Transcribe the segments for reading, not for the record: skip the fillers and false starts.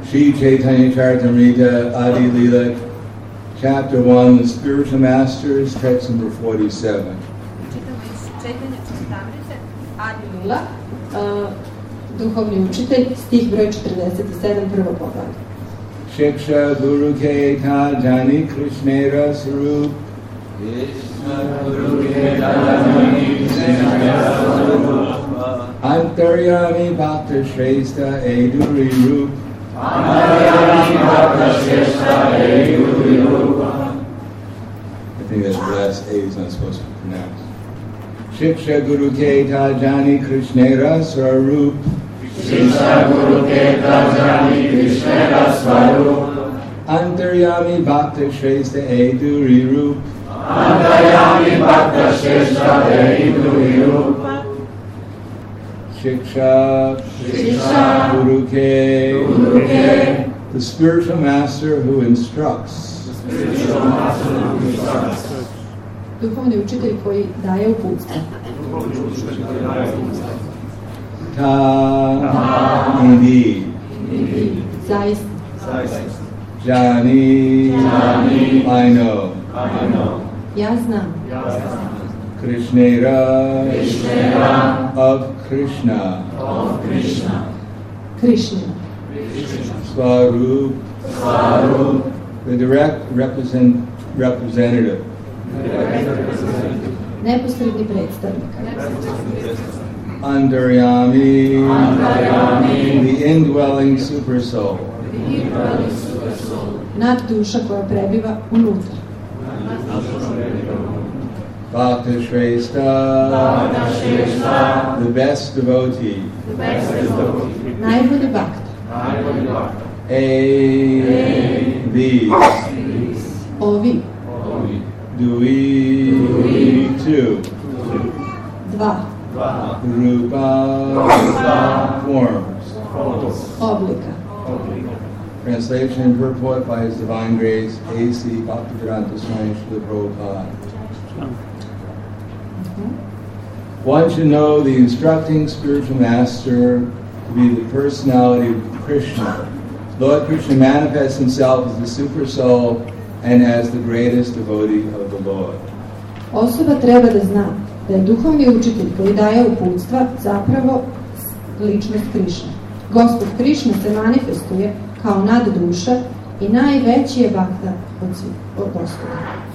Sri Chaitanya Charitamrita Adi Leela, Chapter 1, The Spiritual Masters, text number 47. Chaitanya Charitamrita Adi Leela, duhovni učitelj, stih broj 47, prvo poglavlje. Shiksha Guru Ke Ka Jani Krishnera Sarup. Antaryami Bhakta Shrestha Eduri Rup. I think that's the last A is not supposed to be pronounced. Shiksha Guru Ke Ta Jani Krishnera Swarup. Shiksha Guru Ke Ta Jani Krishnera Swarup. Antaryami Bhakta Shrestha Eduri Rup. Antaryami Bhakta Shrestha Eduri Rup. Shiksha Guru Ke, the spiritual master who instructs. Duhovni učitelj koji daje uputstvo. Ta, indeed. Zaista. Jani, I know. Ja znam. Krishnera, of Krishna. Krishna. Swarup, the direct representative. Neposredni predstavnik. Antaryami, the indwelling super soul. Nad duša koja prebiva unutra. Bhakta Shrestha, the best devotee. Najbolji bhakta. These. Ovi. Dui, two. Dva. Rupa, forms. Oblika. Translation and purport by His Divine Grace, A.C. Bhaktivedanta Swami Srila Prabhupada. One should know the instructing spiritual master to be the personality of Krishna. Lord Krishna manifests himself as the super soul and as the greatest devotee of the Lord. Osoba treba da zna da je duhovni učitelj koji daje uputstva zapravo ličnost Krišne. Gospod Krišna se manifestuje kao nadduša i najveći je bhakta od Gospoda.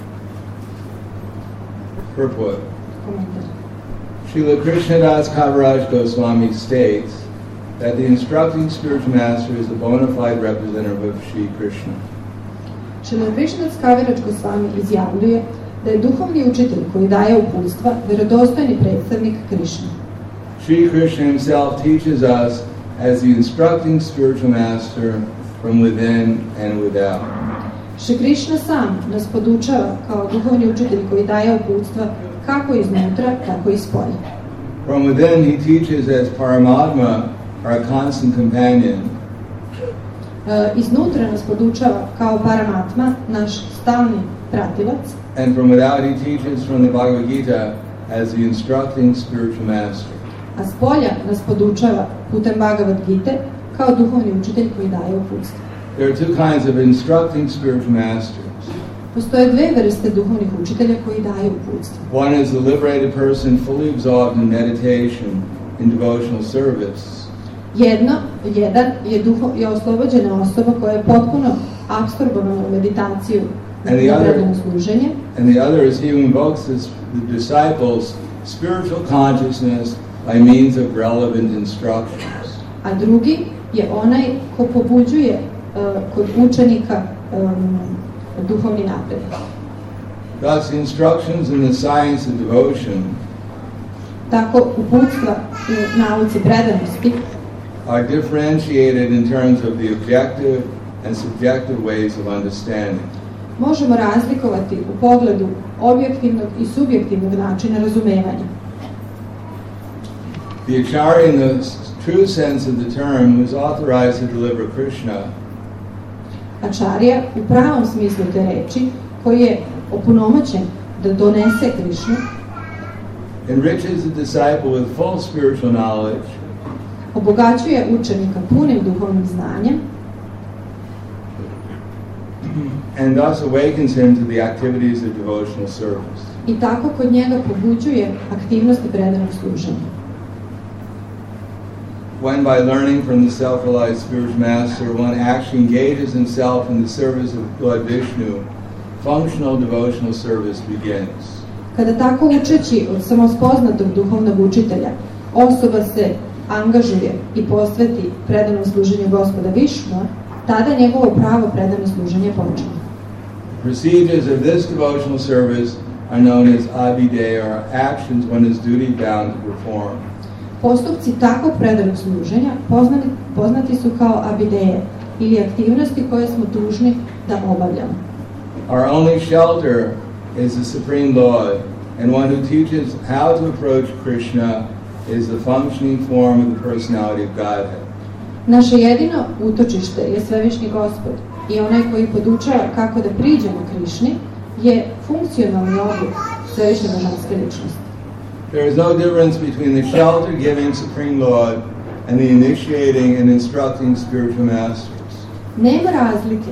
Purport. Komentar. Srila Krishnadas Kaviraj Goswami states that the instructing spiritual master is a bona fide representative of Sri Krishna. Srila Krishnadas Kaviraj Goswami izjavljuje da je duhovni učitelj koji daje uputstva vjerodostojni predstavnik Krišne. Sri Krishna himself teaches us as the instructing spiritual master from within and without. Šri Krišna sam nas podučava kao duhovni učitelj koji daje uputstva kako iznutra, tako i spolja. From within he teaches as Paramatma, our constant companion. Iznutra nas podučava kao Paramatma, naš stalni pratilac. And from without he teaches from the Bhagavad Gita as the instructing spiritual master. A spolja nas podučava putem Bhagavad Gite kao duhovni učitelj koji daje uputstva. There are two kinds of instructing spiritual masters. Postoje dve vrste duhovnih učitelja koji daju uputstva. One is the liberated person fully absorbed in meditation, in devotional service. Jedan je oslobođena osoba koja je potpuno apsorbovana u meditaciju i predano služenje. And the other is he who invokes the disciples' spiritual consciousness by means of relevant instructions. A drugi je onaj ko pobuđuje kod učenika duhovni napredak. Thus, instructions in the science of devotion Tako uputstva u nauci predanosti are differentiated in terms of the objective and subjective ways of understanding. možemo razlikovati u pogledu objektivnog i subjektivnog načina razumevanja. The Acharya, in the true sense of the term, was authorized to deliver Krishna. Acharya, u pravom smislu te reči, koji je opunomoćen da donese Krišnu, enriches the disciple with full spiritual knowledge, obogaćuje učenika punim duhovnim znanjem, and thus awakens him to the activities of devotional service. I tako kod njega pobuđuje aktivnosti predanog služenja. When by learning from the self-realized spiritual master, one actually engages himself in the service of Lord Vishnu, functional devotional service begins. Kada tako učeći od samospoznatog duhovnog učitelja, osoba se angažuje i posveti predanom služenju Gospoda Višnua, tada njegovo pravo predano služenje počinje. Procedures of this devotional service are known as abhideya, or actions one is duty bound to perform. Postupci takvog predanog služenja poznati su kao abhideje, ili aktivnosti koje smo dužni da obavljamo. Our only shelter is the Supreme Lord, and one who teaches how to approach Krishna is the functioning form of the personality of Godhead. Naše jedino utočište je Svevišnji Gospod i onaj koji podučava kako da priđemo Krišni je funkcionalni oblik Svevišnje božanske ličnosti. There is no difference between the shelter-giving Supreme Lord and the initiating and instructing spiritual masters. Nema razlike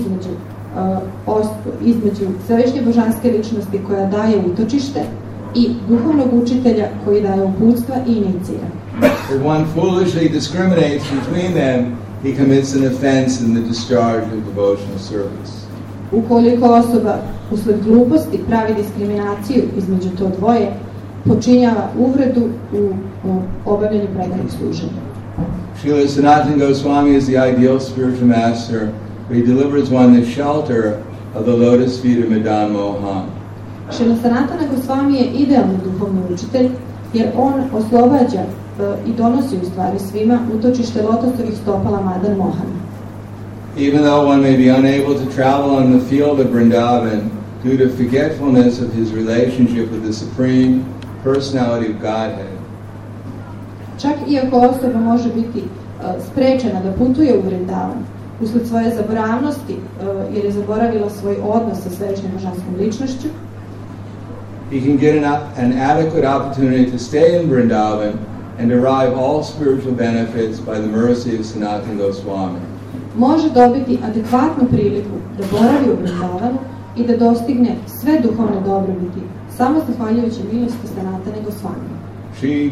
između Svevišnje božanske ličnosti koja daje utočište i duhovnog učitelja koji daje uputstva i inicira. If one foolishly discriminates between them, he commits an offense in the discharge of devotional service. Ukoliko osoba usled gluposti pravi diskriminaciju između to dvoje, počinjava uvredu u obavljanju predanog služenja. Srila Sanatana Goswami is the ideal spiritual master, where he delivers one the shelter of the lotus feet of Madan Mohan. Srila Sanatana Goswami je idealni duhovni učitelj, jer on oslobađa i donosi u stvari svima utočište lotosovih stopala Madan Mohana. Even though one may be unable to travel on the field of Vrindavan due to forgetfulness of his relationship with the Supreme Personality of Godhead, čak iako osoba može biti sprečena da putuje u Vrindavan usled svoje zaboravnosti jer je zaboravila svoj odnos sa Svevišnjom božanskom ličnošću, he can get an adequate opportunity to stay in Vrindavan and derive all spiritual benefits by the mercy of Sanatana Goswami. Može dobiti adekvatnu priliku da boravi u Vrindavanu i da dostigne sve duhovne dobrobiti samo zahvaljujući milosti Sanatane Goswami. Sri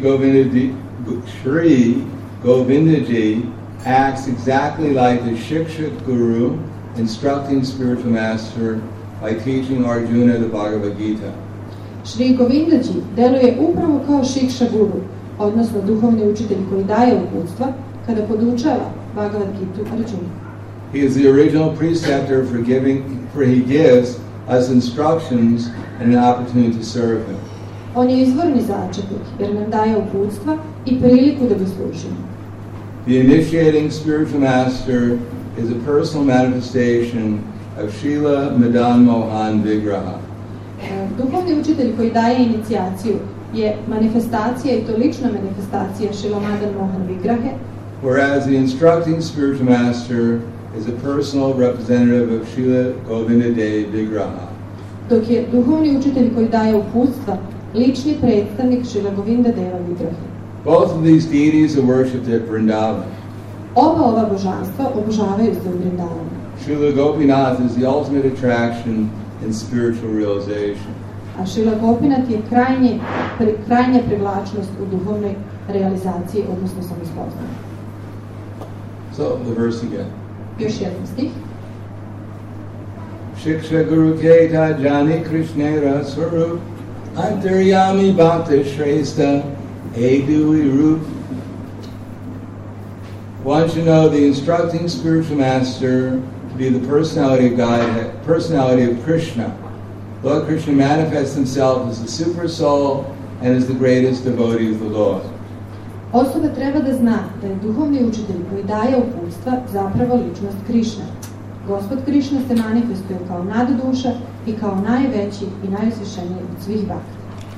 Govindaji acts exactly like the Shikshak Guru, instructing spiritual master by teaching Arjuna the Bhagavad Gita. Sri Govindaji deluje upravo kao Shiksha Guru, odnosno duhovni učitelj koji daje uputstva kada podučava Bhagavad Gitu Arjuna. He is the original preceptor for he gives us instructions and an opportunity to serve him. On je izvorni začetnik jer nam daje uputstva i priliku da ga služimo. The initiating spiritual master is a personal manifestation of Srila Madan Mohan Vigraha. Duhovni učitelj koji daje inicijaciju je manifestacija i to lična manifestacija Srila Madan Mohan Vigrahe, whereas the instructing spiritual master is a personal representative of Srila Govindadev Vigraha. Dok je duhovni učitelj koji daje uputstva lični predstavnik Srila Govindadeva Vigrahe. Both of these deities are worshipped at Vrindavan. Oba ova božanstva obožavaju se u Vrindavanu. Srila Gopinath is the ultimate attraction in spiritual realization. A Srila Gopinath je krajnja privlačnost u duhovnoj realizaciji, odnosno samospoznanju. So, the verse again. Još jedan stih. Shiksha Guru Keta Jani Krishnera Swarup Antaryami Bhakta Shrestha Edui Rup. One should know the instructing spiritual master to be the personality of God, personality of Krishna. Lord Krishna manifests himself as the super soul and as the greatest devotee of the Lord. Osoba treba da zna da je duhovni učitelj koji daje uputstva zapravo ličnost Krišna. Gospod Krišna se manifestuje kao nadduša i kao najveći i najuzvišeniji od svih bhakti.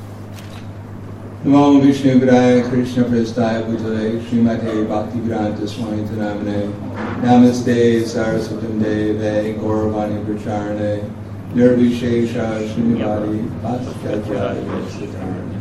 Namo Vishnu Graya Krishna Prestaya Bhutale Srimate Bhakti Granta Swami Tanamane Namaste Saraswatam Deve Gauravani Pracharane Nirvishesha Srimivadi Bhattacharya Vesitarane.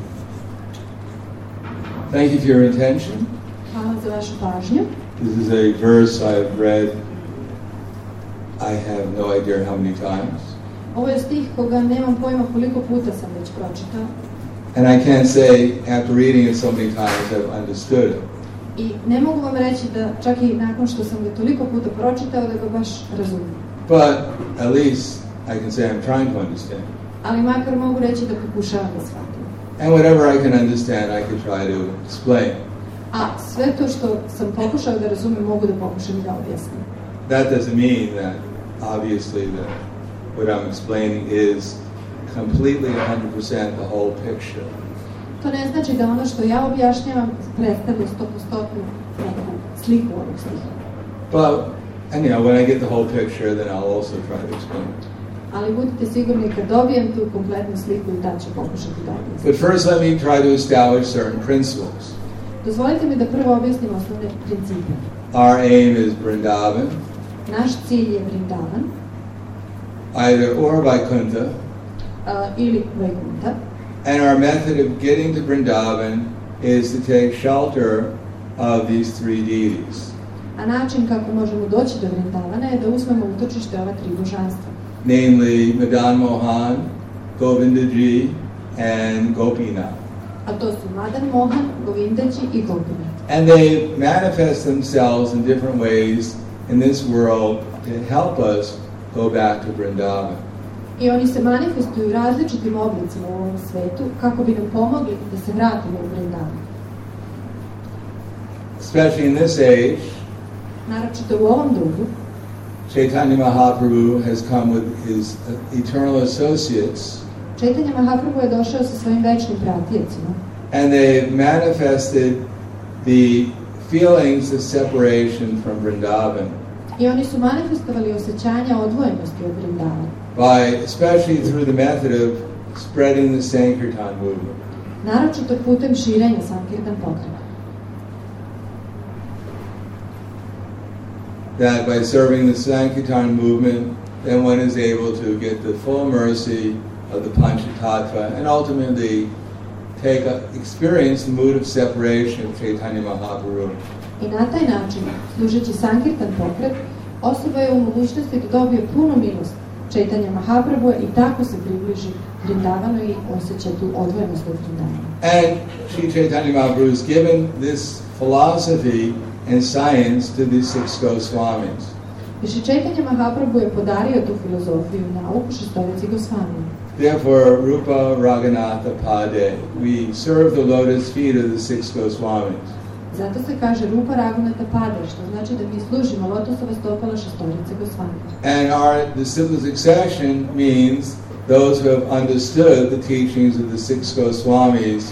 Thank you for your attention. Hvala za vašu pažnju. This is a verse I've read I have no idea how many times. Ovo je stih koga nemam pojma koliko puta sam već pročitao. And I can't say after reading it so many times I've understood it. I ne mogu vam reći da čak i nakon što sam ga toliko puta pročitao da ga baš razumijem. But at least I can say I'm trying to understand. Ali makar mogu reći da pokušavam da shvatim. And whatever I can understand, I can try to explain. A sve to što sam pokušao da razumem mogu da pokušam da objasnim. That doesn't mean that obviously that what I'm explaining is completely 100% the whole picture. To ne znači da ono što ja objašnjavam predstavlja 100% neku sliku ovog stiha. But, and when I get the whole picture, then I'll also try to explain it. Ali budite sigurni kad dobijem tu kompletnu sliku i tad ću pokušati da objasnim. But first let me try to establish certain principles. Dozvolite mi da prvo objasnim osnovne principe. Our aim is Vrindavan. Naš cilj je Vrindavan. Either or Vaikuntha. Ili Vaikuntha. And our method of getting to Vrindavan is to take shelter of these three deities. A način kako možemo doći do Vrindavana je da uzmemo utočište ova tri božanstva. Namely Madan Mohan, Govindaji, and Gopinath. A to su Madan Mohan, Govindaji i Gopinath. And they manifest themselves in different ways in this world to help us go back to Vrindavan. I oni se manifestuju u različitim oblicima u ovom svetu kako bi nam pomogli da se vratimo u Vrindavan. Especially in this age, naročito u ovom dobu, Chaitanya Mahaprabhu has come with his eternal associates. Chaitanya Mahaprabhu je došao sa svojim večnim pratijecima. And they manifested the feelings of separation from Vrindavan. I oni su manifestovali osjećanja odvojenosti od Vrindavana. By, especially through the method of spreading the Sankirtan movement. Naročito putem širenja Sankirtan pokreta. That by serving the Sankirtan movement, then one is able to get the full mercy of the Panchatattva and ultimately experience the mood of separation of Chaitanya Mahaprabhu. I na taj način, služeći Sankirtan pokret, osoba je u mogućnosti da dobije punu milost Chaitanya Mahaprabhu i tako se približi Vrindavanu i osjeća tu odvojenost od Vrindavana. And Sri Chaitanya Mahaprabhu has given this philosophy and science to the six Goswamis. I Sri Chaitanya Mahaprabhu je podario tu filozofiju i nauku šestorici Gosvamima. Therefore, Rupa Raghunatha Pade, we serve the lotus feet of the six Goswamis. Zato se kaže Rupa Raghunatha Pade, što znači da mi služimo lotosova stopala šestorice Gosvamima. And our disciple succession means those who have understood the teachings of the six Goswamis.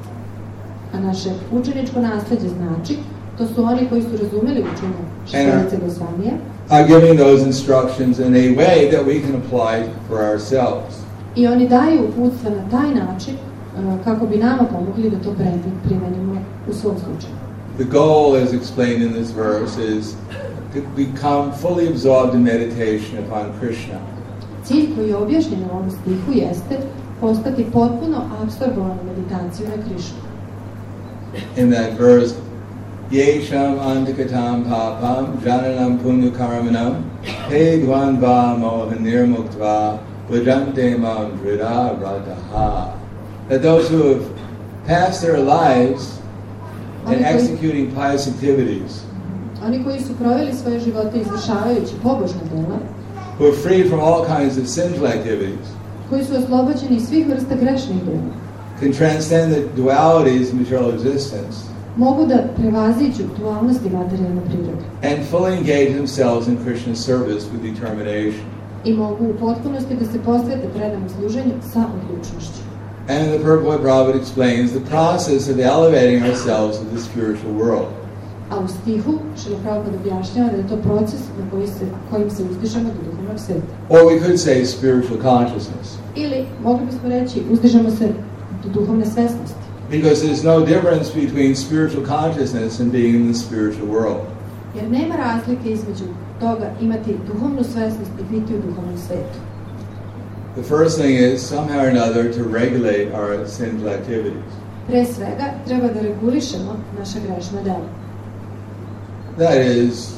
A naše učeničko nasleđe znači, to su oni koji su razumeli učenje šestorice Gosvamija, are giving those instructions in a way that we can apply for ourselves. I oni daju uputstva na taj način kako bi nama pomogli da to primenimo u svom slučaju. The goal, as explained in this verse, is to become fully absorbed in meditation upon Krishna. Cilj koji je objašnjen u ovom stihu jeste postati potpuno apsorbovan u meditaciju na Krišnu. In that verse, Yesham antikatam papam jananam punyakarmanam hedvan va mohanir muktva vajante mam drida rataha. That those who have passed their lives in executing pious activities, oni koji su proveli svoje živote izvršavajući pobožna dela, who are freed from all kinds of sinful activities, koji su oslobođeni svih vrsta grešnih dela, can transcend the dualities of material existence, mogu da prevaziđu dualnosti materijalne prirode and fully engage themselves in Krishna's service with determination. I mogu u potpunosti da se posvete predanom služenju sa odlučnošću. And the purport Prabhupada explains the process of elevating ourselves to the spiritual world. A u stihu Šrila Prabhupada objašnjava da je to proces na kojim se uzdižemo do duhovnog sveta. Or we could say spiritual consciousness. Ili, mogli bismo reći, uzdižemo se do duhovne svesnosti. Because there's no difference between spiritual consciousness and being in the spiritual world. Jer nema razlike između toga imati duhovnu svesnost i biti u duhovnom svetu. The first thing is somehow or another to regulate our sinful activities. Pre svega treba da regulišemo naša grešna dela. That is,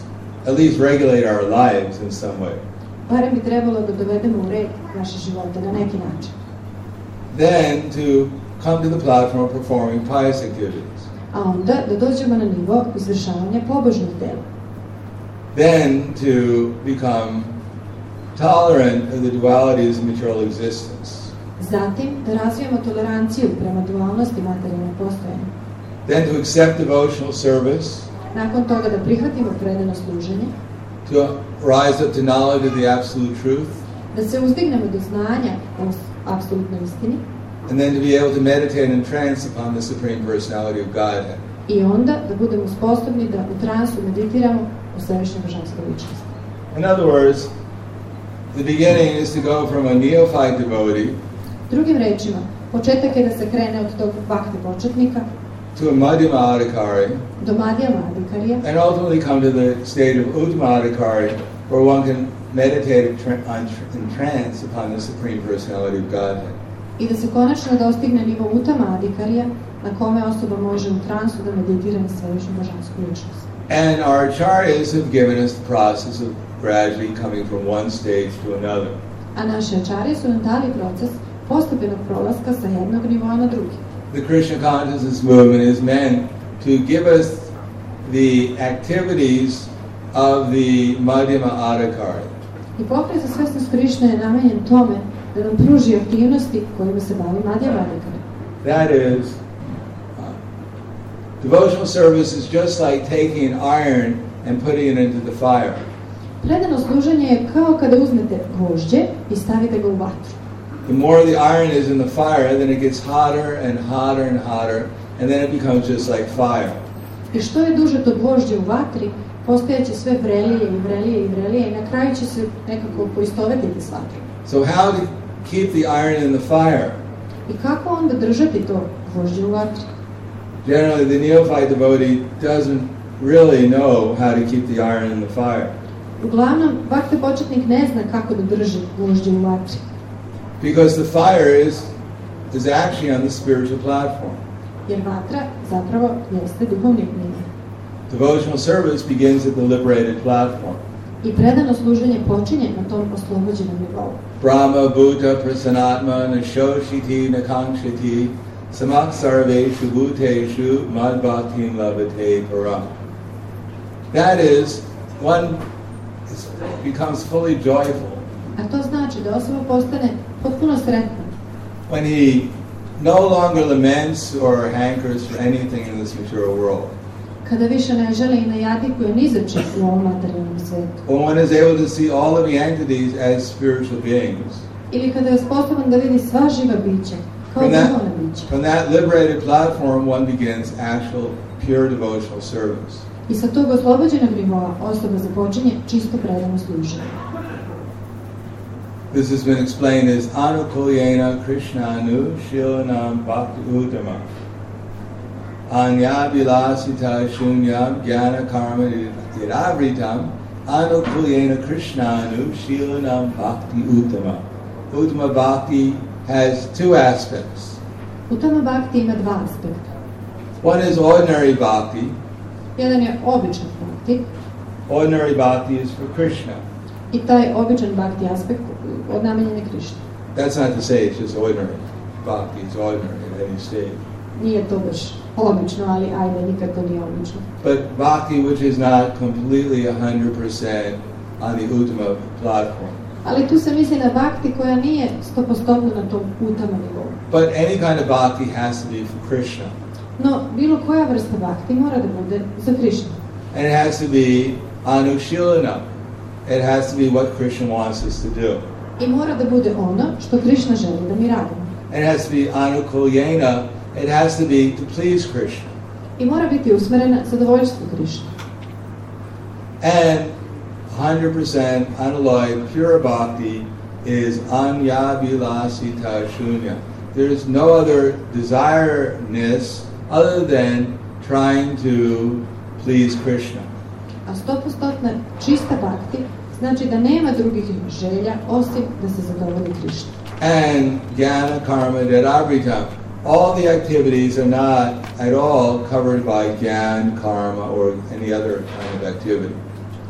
at least regulate our lives in some way. Barem bi trebalo da dovedemo u red naše živote na neki način. Then to come to the platform of performing pious activities. A onda da dođemo na nivo izvršavanja pobožnih dela. Then to become tolerant of the dualities of material existence. Zatim da razvijemo toleranciju prema dualnosti materijalnog postojanja. Then to accept devotional service. Nakon toga da prihvatimo predano služenje. To rise up to knowledge of the absolute truth. Da se uzdignemo do znanja o apsolutnoj istini. And then to be able to meditate in trance upon the Supreme Personality of Godhead. I onda da budemo sposobni da u transu meditiramo o svevišnjoj božanskoj ličnosti. In other words, the beginning is to go from a neophyte devotee Drugim rečima, početak je da se krene od tog bhakti početnika to a Madhyama Adhikari do Madhyama Adhikarija and ultimately come to the state of Uttama Adhikari where one can meditate in trance upon the Supreme Personality of Godhead. I da se konačno dostigne nivo Uttama Adhikarija na kome osoba može u transu da meditira na svevišnju božansku ličnost. And our acharyas have given us the process of gradually coming from one stage to another. A naše ačarije su nam dali proces postepenog prolaska sa jednog nivoa na drugi. The Krishna consciousness movement is meant to give us the activities of the Madhyama Adhikari. I pokret za svesnost Krišne je namenjen tome da nam pruži aktivnosti kojima se bavi Madhyama Adhikari. That is, devotional service is just like taking iron and putting it into the fire. Predano služenje je kao kada uzmete gvožđe i stavite ga u vatru. The more the iron is in the fire, then it gets hotter and hotter and hotter, and then it becomes just like fire. I što je duže to gvožđe u vatri, postajeće sve vrelije i vrelije i vrelije i na kraju će se nekako poistovetiti s vatrom. So how to keep the iron in the fire? I kako onda držati to gvožđe u vatri? Generally, the neophyte devotee doesn't really know how to keep the iron in the fire. Uglavnom, bhakti početnik ne zna kako da drži gvožđe u vatri. Because the fire is actually on the spiritual platform. Jer vatra zapravo jeste duhovni nivo. Devotional service begins at the liberated platform. I predano služenje počinje na tom oslobođenom nivou. Brahma Bhuta Prasanatma Nashoshiti Nakankshiti Samak Sarveshu Bhuteshu Madbhaktim Lavate Param. That is, one becomes fully joyful A to znači da osoba postane potpuno sretna. when he no longer laments or hankers for anything in this material world. Kada više ne želi i ne jadikuje ni za čim u ovom materijalnom svetu. When one is able to see all living entities as spiritual beings. Ili kada je sposoban da vidi sva živa bića kao duhovna bića. From that liberated platform one begins actual pure devotional service. I sa tog oslobođenog nivoa osoba započinje čisto predano služenje. This has been explained as Anukulyena Krishnanu Shilanam Bhakti Uttama Anya Vilasita Shunyam Jnana Karma Idavritam Anukulyena Krishnanu Shilanam Bhakti Uttama. Uttama Bhakti has two aspects. Uttama Bhakti ima dva aspekta. One is ordinary Bhakti. Jedan je običan Bhakti. Ordinary Bhakti is for Krishna. I taj običan Bhakti aspekt namenjen je Krišni. That's not to say it's just ordinary. Bhakti is ordinary at any stage. Nije to baš obično, ali ajde, nikad to nije obično. But Bhakti which is not completely 100% on the Uttama platform. Ali tu se misli na Bhakti koja nije 100% na tom Uttama nivou. But any kind of Bhakti has to be for Krishna. No, bilo koja vrsta Bhakti mora da bude za Krišnu. And it has to be Anushilana. It has to be what Krishna wants us to do. I mora da bude ono što Krišna želi da mi radimo. And it has to be Anukulyena. It has to be to please Krishna. I mora biti usmerena zadovoljstvu Krišne. And 100% unalloyed pure bhakti is anya vilasita shunya. There is no other desireness other than trying to please Krishna. A 100% čista Bhakti znači da nema drugih želja osim da se zadovolji Krišna. And jnana karma dadavritam. All the activities are not at all covered by jnana, karma, or any other kind of activity.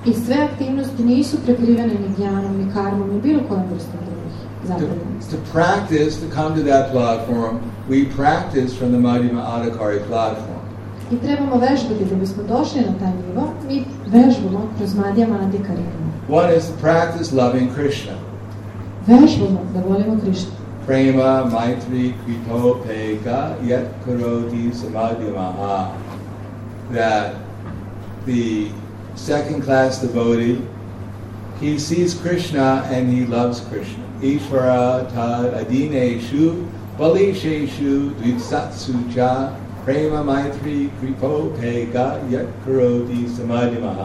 I sve aktivnosti nisu prekrivene ni gjanom, ni karmom, ni bilo kojom vrstom drugih zapadnosti. To practice, to come to that platform, we practice from the Madhyama Adhikari platform. I trebamo vežbati da bismo došli na taj nivo, mi vežbamo kroz Madhyama Adhikari. One is to practice loving Krishna. Vežbamo da volimo Krishnu. Prema, Maitri, Kripo, Peka, Yet Karoti, Samadhyamaha. That the second class devotee, he sees Krishna and he loves Krishna. Ishvara tad adineshu balisheshu dvitsatsu cha prema maitri kripo peka yat karoti samadhimaha.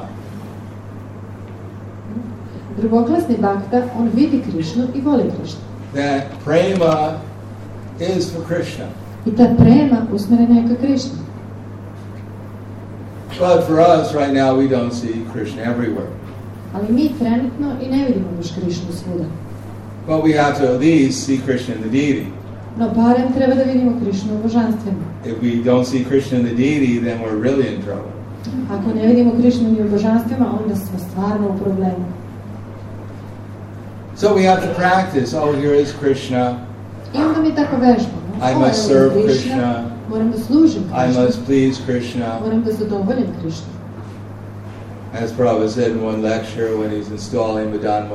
Drugoklasni bhakta, on vidi Krishnu I voli Krishnu. That prema is for Krishna. I ta prema usmerena je ka Krishnu. But for us right now we don't see Krishna everywhere. Ali mi trenutno I ne vidimo još Krishnu svuda. But we have to at least see Krishna in the deity. No barem treba da vidimo Krishnu u božanstvima. If we don't see Krishna in the deity, then we're really in trouble. Ako ne vidimo Krishnu ni u božanstvima, onda smo stvarno u problemu. So we have to practice. Oh, here is Krishna. I onda mi tako vežbamo. I must serve Krishna. Moram da služim Krishna. I must please Krishna. Moram da zadovoljim Krishna. As Prabhupada said in one lecture when he's installing Madan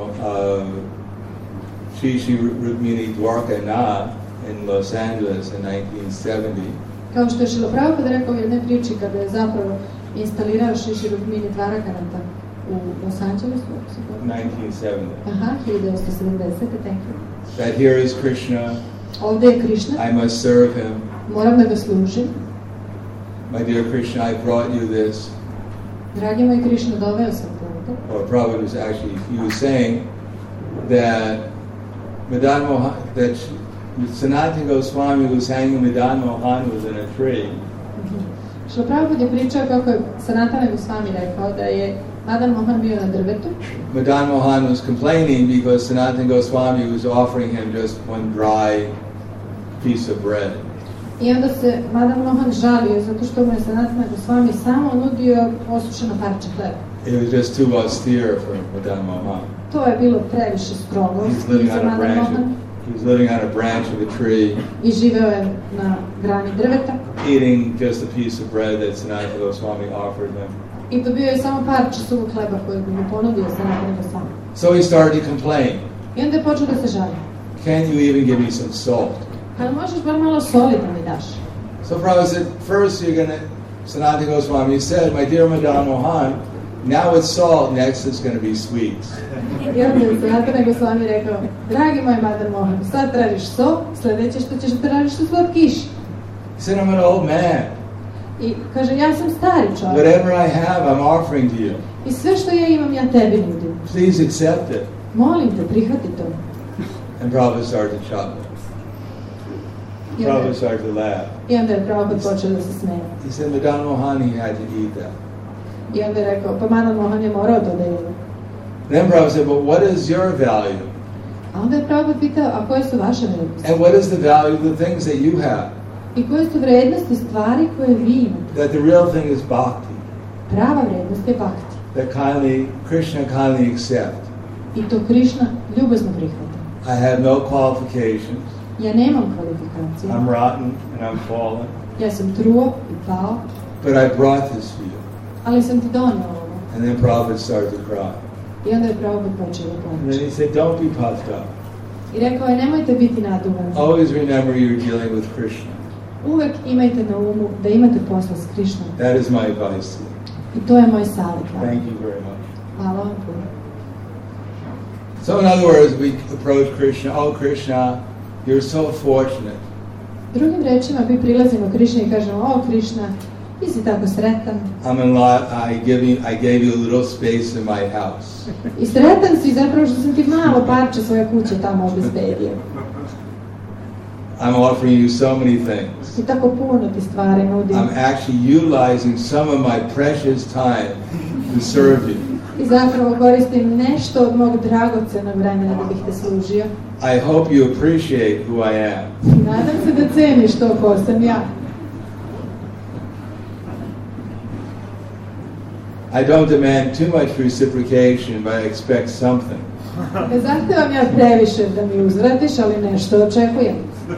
Shri Rukmini Dwarka Na in Los Angeles in 1970. Kao što je Šrila Prabhupada rekao u jednoj priči kada je zapravo instalirao Shri Rukmini Dvarakanata u Los Angelesu. 1970. Aha, 1970, thank you. That here is Krishna. Ovdje je Krishna. I must serve him. Moram da ga služim. My dear Krishna, I brought you this. Dragi moj Krishna, doveo sam to. Or Prabhupada was actually, he was saying that Madan Mohan, that Sanatana Goswami was hanging Madan Mohan was in a tree. Šrila Prabhupada je pričao kako je Sanatana Goswami rekao da je Madan Mohan bio na drvetu. Madan Mohan was complaining because Sanatana Goswami was offering him just one dry piece of bread. I onda se Madan Mohan žalio zato što mu je Sanatana Goswami samo nudio osušeno parče hleba. It was just too austere for Madan Mohan. To je bilo previše strogo za Madan Mohan. He was living on a branch of a tree. I živeo je na grani drveta. Eating just a piece of bread that Sanatana Goswami offered him. I dobio je samo parče suvog hleba kojeg mu ponudio Sanatana Goswami. So he started to complain. I onda je počeo da se žali. Can you even give me some salt? Ali možeš bar malo soli da mi daš. So Prabhupada said, first you're going to, Sanatana Goswami said, my dear Madan Mohan, now it's salt, next it's going to be sweets. I onda je Sanatana Goswami rekao, dragi moj Madan Mohan, sad tražiš so, sljedeće što ćeš tražiš su slatkiši. He said, I'm an old man. I kaže, ja sam stari čovjek. Whatever I have, I'm offering to you. I sve što ja imam, ja tebi nudim. Please accept it. Molim te, prihvati to. And Prabhupada started to chuckle. Prabhupada started to laugh. I onda je Prabhupada počeo da se smeje. He said, Madan Mohan, he had to eat that. I onda je rekao, pa Madan Mohan je morao to da jede. Then Prabhupada said, but what is your value? A onda je Prabhupada pitao, a koje su vaše vrednosti? And what is the value of the things that you have? I koje su vrednosti stvari koje vi imate? That the real thing is bhakti. Prava vrednost je bhakti. That Krishna kindly accept. I to Krishna ljubazno prihvata. I have no qualifications. Ja nemam kvalifikacije. I'm rotten and I'm fallen. Ja sam truo I pao. But I brought this for you. Ali sam ti donio ovo. And then Prabhupada started to cry. I onda je Prabhupada počeo da And then plače. he said, don't be puffed up. I rekao je, nemojte biti naduvani. Always remember you're dealing with Krishna. Uvek imajte na umu da imate posla s Krishnom. That is my advice to you. I to je moj savjet. Thank you very much. Hvala vam puno. So in other words, we approach Krishna, oh Krishna, you're so fortunate. Drugim rečima, mi prilazimo Krishna I kažemo, o Krishna, ti si tako sretan. I gave you a little space in my house. I sretan si zapravo što sam ti malo parče svoje kuće tamo obezbedio. I'm offering you so many things. I tako puno ti stvari nudim. I'm actually utilizing some of my precious time to serve you. I zapravo koristim nešto od mog dragocenog vremena da bih te služio. I hope you appreciate who I am. Nadam se da ceniš to ko sam ja. I don't demand too much reciprocation, but I expect something. Ne zahtevam ja previše da mi uzvratiš, ali nešto očekujem.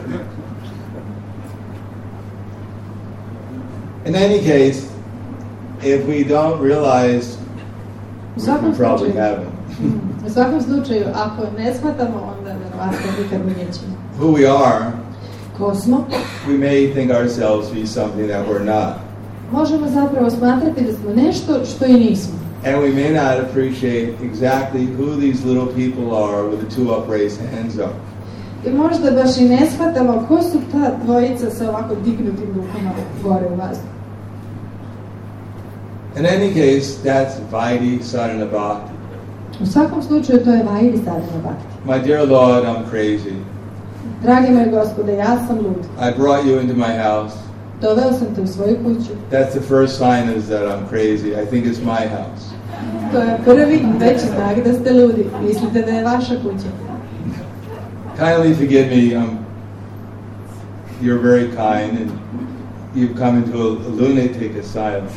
In any case, if we don't realize, we probably haven't. U svakom slučaju, ako ne shvatamo, onda verovatno nikad nećemo. Who we are, Ko smo, we may think ourselves to be something that we're not. možemo zapravo smatrati da smo nešto što i nismo. And we may not appreciate exactly who these little people are with the two upraised hands up. I možda baš i ne shvatamo ko su ta dvojica sa ovako dignutim rukama gore u vazduhu. In any case, that's Vaidhi Sadhana Bhakti. U svakom slučaju to je Vaidhi Sadhana Bhakti. My dear Lord, I'm crazy. Dragi moj Gospode, ja sam lud. I brought you into my house. Doveo sam te u svoju kuću. That's the first sign is that I'm crazy. I think it's my house. To je prvi veći znak da ste ludi. Mislite da je vaša kuća. Kindly forgive me. You're very kind, and you've come into a lunatic asylum.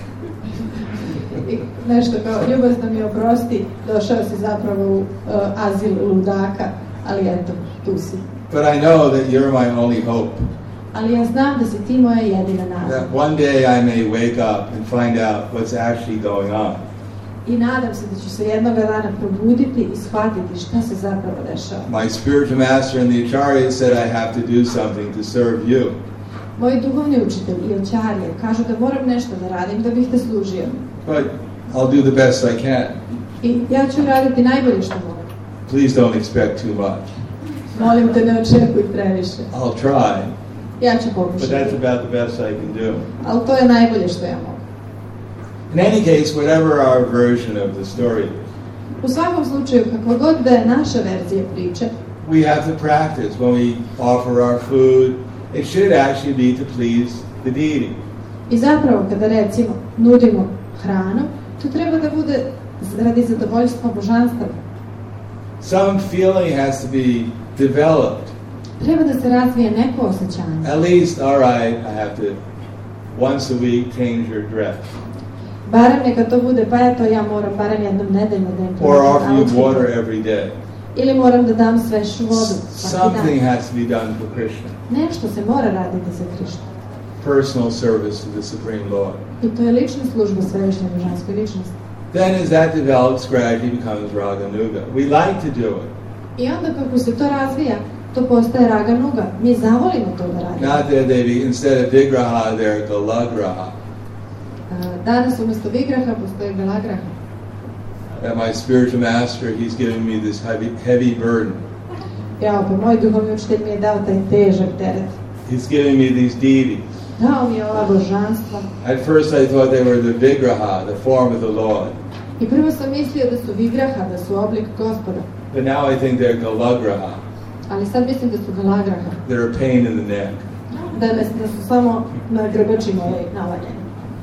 I nešto kao, ljubazno mi oprosti, došao si zapravo u azil ludaka, ali eto, tu si. But I know that you're my only hope. Ali ja znam da si ti moja jedina nada. That one day I may wake up and find out what's actually going on. I nadam se da ću se jednog dana probuditi i shvatiti šta se zapravo dešava. My spiritual master and the acharya said I have to do something to serve you. Moji duhovni učitelj i acharya kažu da moram nešto da radim da bih te služio. But I'll do the best I can. I ja ću raditi najbolje što mogu. Please don't expect too much. Molim te, ne očekuj previše. I'll try. Ja ću But pokušati. that's about the best I can do. Ali to je najbolje što ja mogu. In any case, whatever our version of the story is, U svakom slučaju, kakva god da je naša verzija priče, we have to practice when we offer our food. It should actually be to please the deity. i zapravo kada recimo nudimo hranu, to treba da bude radi zadovoljstva božanstva. Some feeling has to be developed. Treba da se razvije neko osjećanje. At least, all right, I have to once a week change your dress. Barem neka to bude, pa eto ja moram barem jednom nedeljno da im Or offer you water every day. Ili moram da dam svežu vodu svaki Something dan. has to be done for Krishna. Nešto se mora raditi za Krišnu. Personal service to the Supreme Lord. I to je lična služba svevišnje božanskoj ličnosti. Then as that develops, gradually becomes Raganuga. We like to do it. I onda kako se to razvija, to postaje Raganuga. Mi zavolimo to da radimo. Not that they be, instead of Vigraha, they're Galagraha. Danas umjesto Vigraha postoje Galagraha. That my spiritual master, he's giving me this heavy burden. Ja, pa moj duhovni učitelj mi je dao taj težak teret. He's giving me these deities. Dao mi je ova božanstva. At first I thought they were the Vigraha, the form of the Lord. I prvo sam mislio da su Vigraha, da su oblik Gospoda. But now I think they're Galagraha. Ali sad mislim da su Galagraha. They're a pain in the neck. Da su samo na grbačima navaljeni.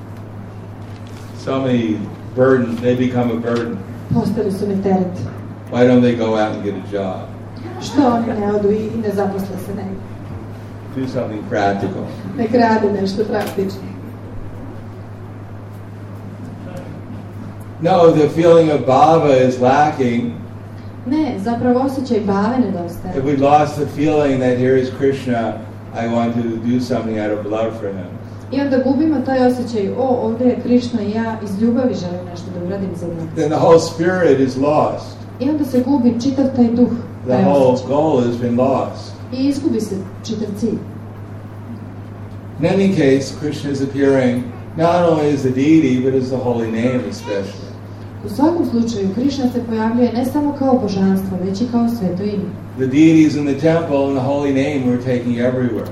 So many burdens, they become a burden. Postali su mi teret. Why don't they go out and get a job? Što oni ne odu i ne zaposle se negdje? Do something practical. Nek rade nešto praktično. No, the feeling of bhava is lacking. Ne, zapravo osjećaj bave nedostaje. If we lost the feeling that here is Krishna, I want to do something out of love for him. I onda gubimo taj osjećaj, ovdje je Krišna i ja iz ljubavi želim nešto da uradim za njega. Then the whole spirit is lost. I onda se gubi čitav taj duh, The taj whole osjećaj. goal has been lost. I izgubi se čitav cilj. In any case, Krishna is appearing not only as the deity, but as the holy name especially. U svakom slučaju, Krišna se pojavljuje ne samo kao božanstvo, već i kao sveto ime. The deities in the temple and the holy name we're taking everywhere.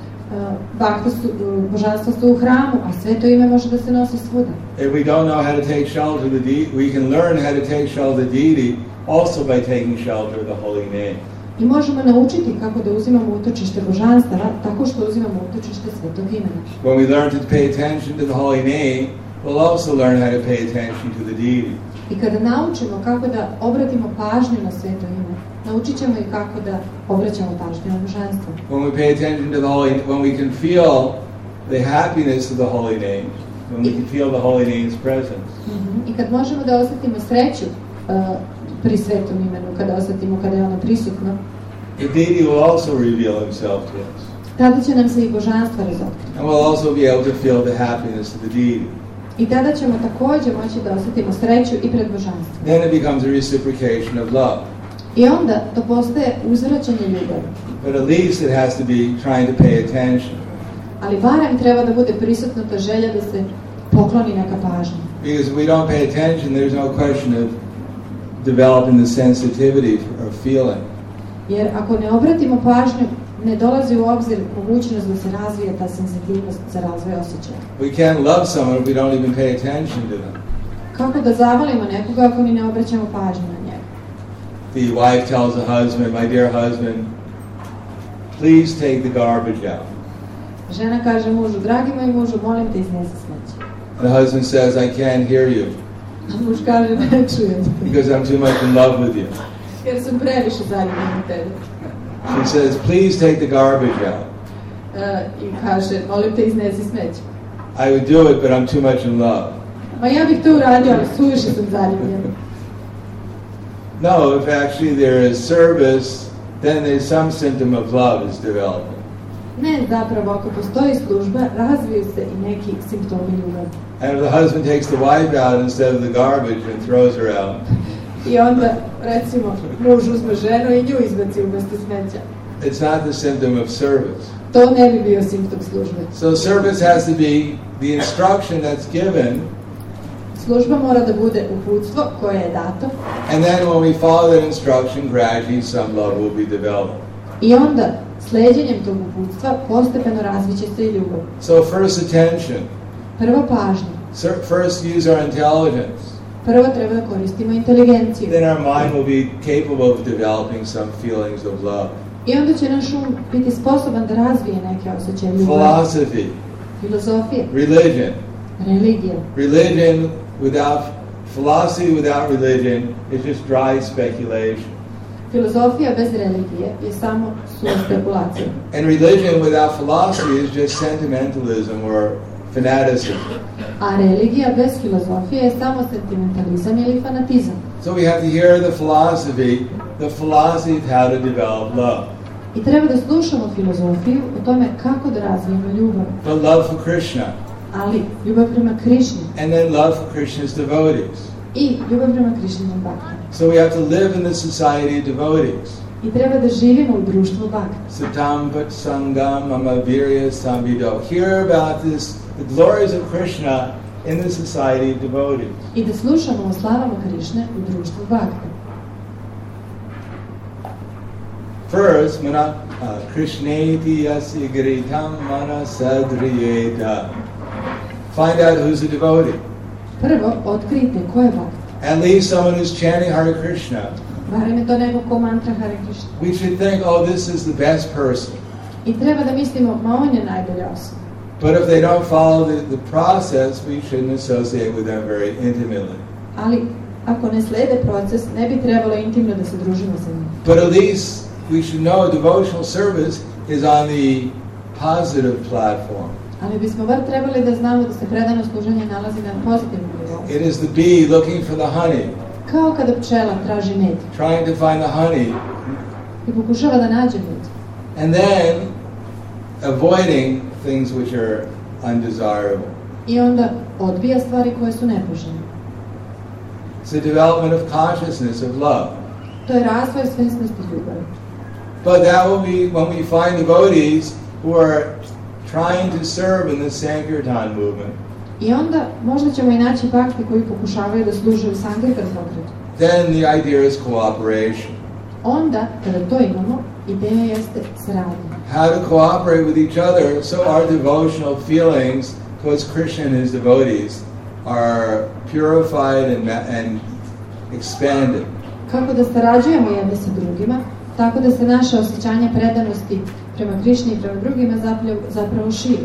Božanstva su u hramu, a sveto ime može da se nosi svuda. If we don't know how to take shelter of the deity, we can learn how to take shelter of the deity also by taking shelter of the holy name. I možemo naučiti kako da uzimamo utočište božanstava tako što uzimamo utočište svetog imena. When we learn to pay attention to the holy name, we'll also learn how to pay attention to the deity. I kada naučimo kako da obratimo pažnju na sveto ime, naučit ćemo i kako da obraćamo pažnju na božanstvo. When we pay attention to the holy, when we can feel the happiness of the holy name, when we can feel the holy name's presence. I kad možemo da osjetimo sreću pri svetom imenu, kada osjetimo kada je ono prisutno, The deity will also reveal himself to us. tada će nam se i božanstva razotkriti. And we'll also be able to feel the happiness of the deity. I tada ćemo također moći da osjetimo sreću i pred božanstvom. Then it becomes a reciprocation of love. I onda to postaje uzvraćanje ljubavi. But at least it has to be trying to pay attention. Ali barem treba da bude prisutna ta želja da se pokloni neka pažnja. Because if we don't pay attention, there's no question of developing the sensitivity of feeling. Jer ako ne obratimo pažnju, ne dolazi u obzir mogućnost da se razvije ta senzitivnost za razvoj osjećaja. We can't love someone if we don't even pay attention to them. Kako da zavolimo nekoga ako ni ne obraćamo pažnju na njega? The wife tells the husband, my dear husband, please take the garbage out. Žena kaže mužu, dragi moj mužu, molim te iznesi smeće. And the husband says, I can't hear you A muž kaže, ne čujem te, because I'm too much in love with you. jer sam previše zaljubljen u tebe. She says, please take the garbage out. I kaže, molim te iznesi smeće. I would do it, but I'm too much in love. Ma ja bih to uradio, ali suviše sam zaljubljen. No, if actually there is service, then there's some symptom of love is developing. Ne, zapravo, ako postoji služba, razviju se i neki simptomi ljubavi. And if the husband takes the wife out instead of the garbage and throws her out, I onda, recimo, muž uzme ženu i nju izbaci umjesto smeća. it's not the symptom of service. To ne bi bio simptom službe. So service has to be the instruction that's given, Služba mora da bude uputstvo koje je dato and then when we follow that instruction, gradually some love will be developed. i onda sleđenjem tog uputstva postepeno razviće se i ljubav. So first attention, Prvo pažnja. first use our intelligence, Prvo treba da koristimo inteligenciju. then our mind will be capable of developing some feelings of love. I onda će naš um biti sposoban da razvije neke osjećaje ljubavi. Philosophy, Filozofija, religion. religija. Religion without, philosophy without religion is just dry speculation. Filozofija bez religije je samo suva spekulacija. And religion without philosophy is just sentimentalism or fanaticism. A religija bez filozofije je samo sentimentalizam ili fanatizam. So we have to hear the philosophy of how to develop love. I treba da slušamo filozofiju o tome kako da razvijemo ljubav. But love for Krishna, Ali ljubav prema Krišni and then love for Krishna's devotees. i ljubav prema Krišninom bakti. So we have to live in the society of devotees. I treba da živimo u društvu bakti. Satam pat sangam amavirya samvido. Hear about the glories of Krishna in the society of devotees. I da slušamo o slavama Krišne u društvu bakti. First, Krishneti yasya giritam manasadriyeta. Find out who's a devotee. Prvo, otkrijte ko je bakti. At least someone who's chanting Hare Krishna. Barem je to neko ko mantra Hare Krišna. We should think, oh, this is the best person. I treba da mislimo, ma on je najbolja osoba. But if they don't follow the process, we shouldn't associate with them very intimately. Ali, ako ne slede proces, ne bi trebalo intimno da se družimo sa njim. But at least we should know devotional service is on the positive platform. Ali bismo bar trebali da znamo da se predano služenje nalazi na pozitivnom nivou. It is the bee looking for the honey, Kao kada pčela traži med trying to find the honey, i pokušava da nađe med. and then avoiding things which are undesirable. I onda odbija stvari koje su nepoželjne. It's the development of consciousness of love. To je razvoj svjesnosti ljubavi. But that will be when we find devotees who are trying to serve in the Sankirtan movement. I onda možda ćemo i naći bakti koji pokušavaju da služe u Sankirtan pokretu. Then the idea is cooperation. Onda, kada to imamo, ideja jeste saradnja. How to cooperate with each other so our devotional feelings towards Krishna and his devotees are purified and expanded. Kako da sarađujemo jedni sa drugima, tako da se naše osjećanje predanosti prema Krišni i prema drugima zapravo širi.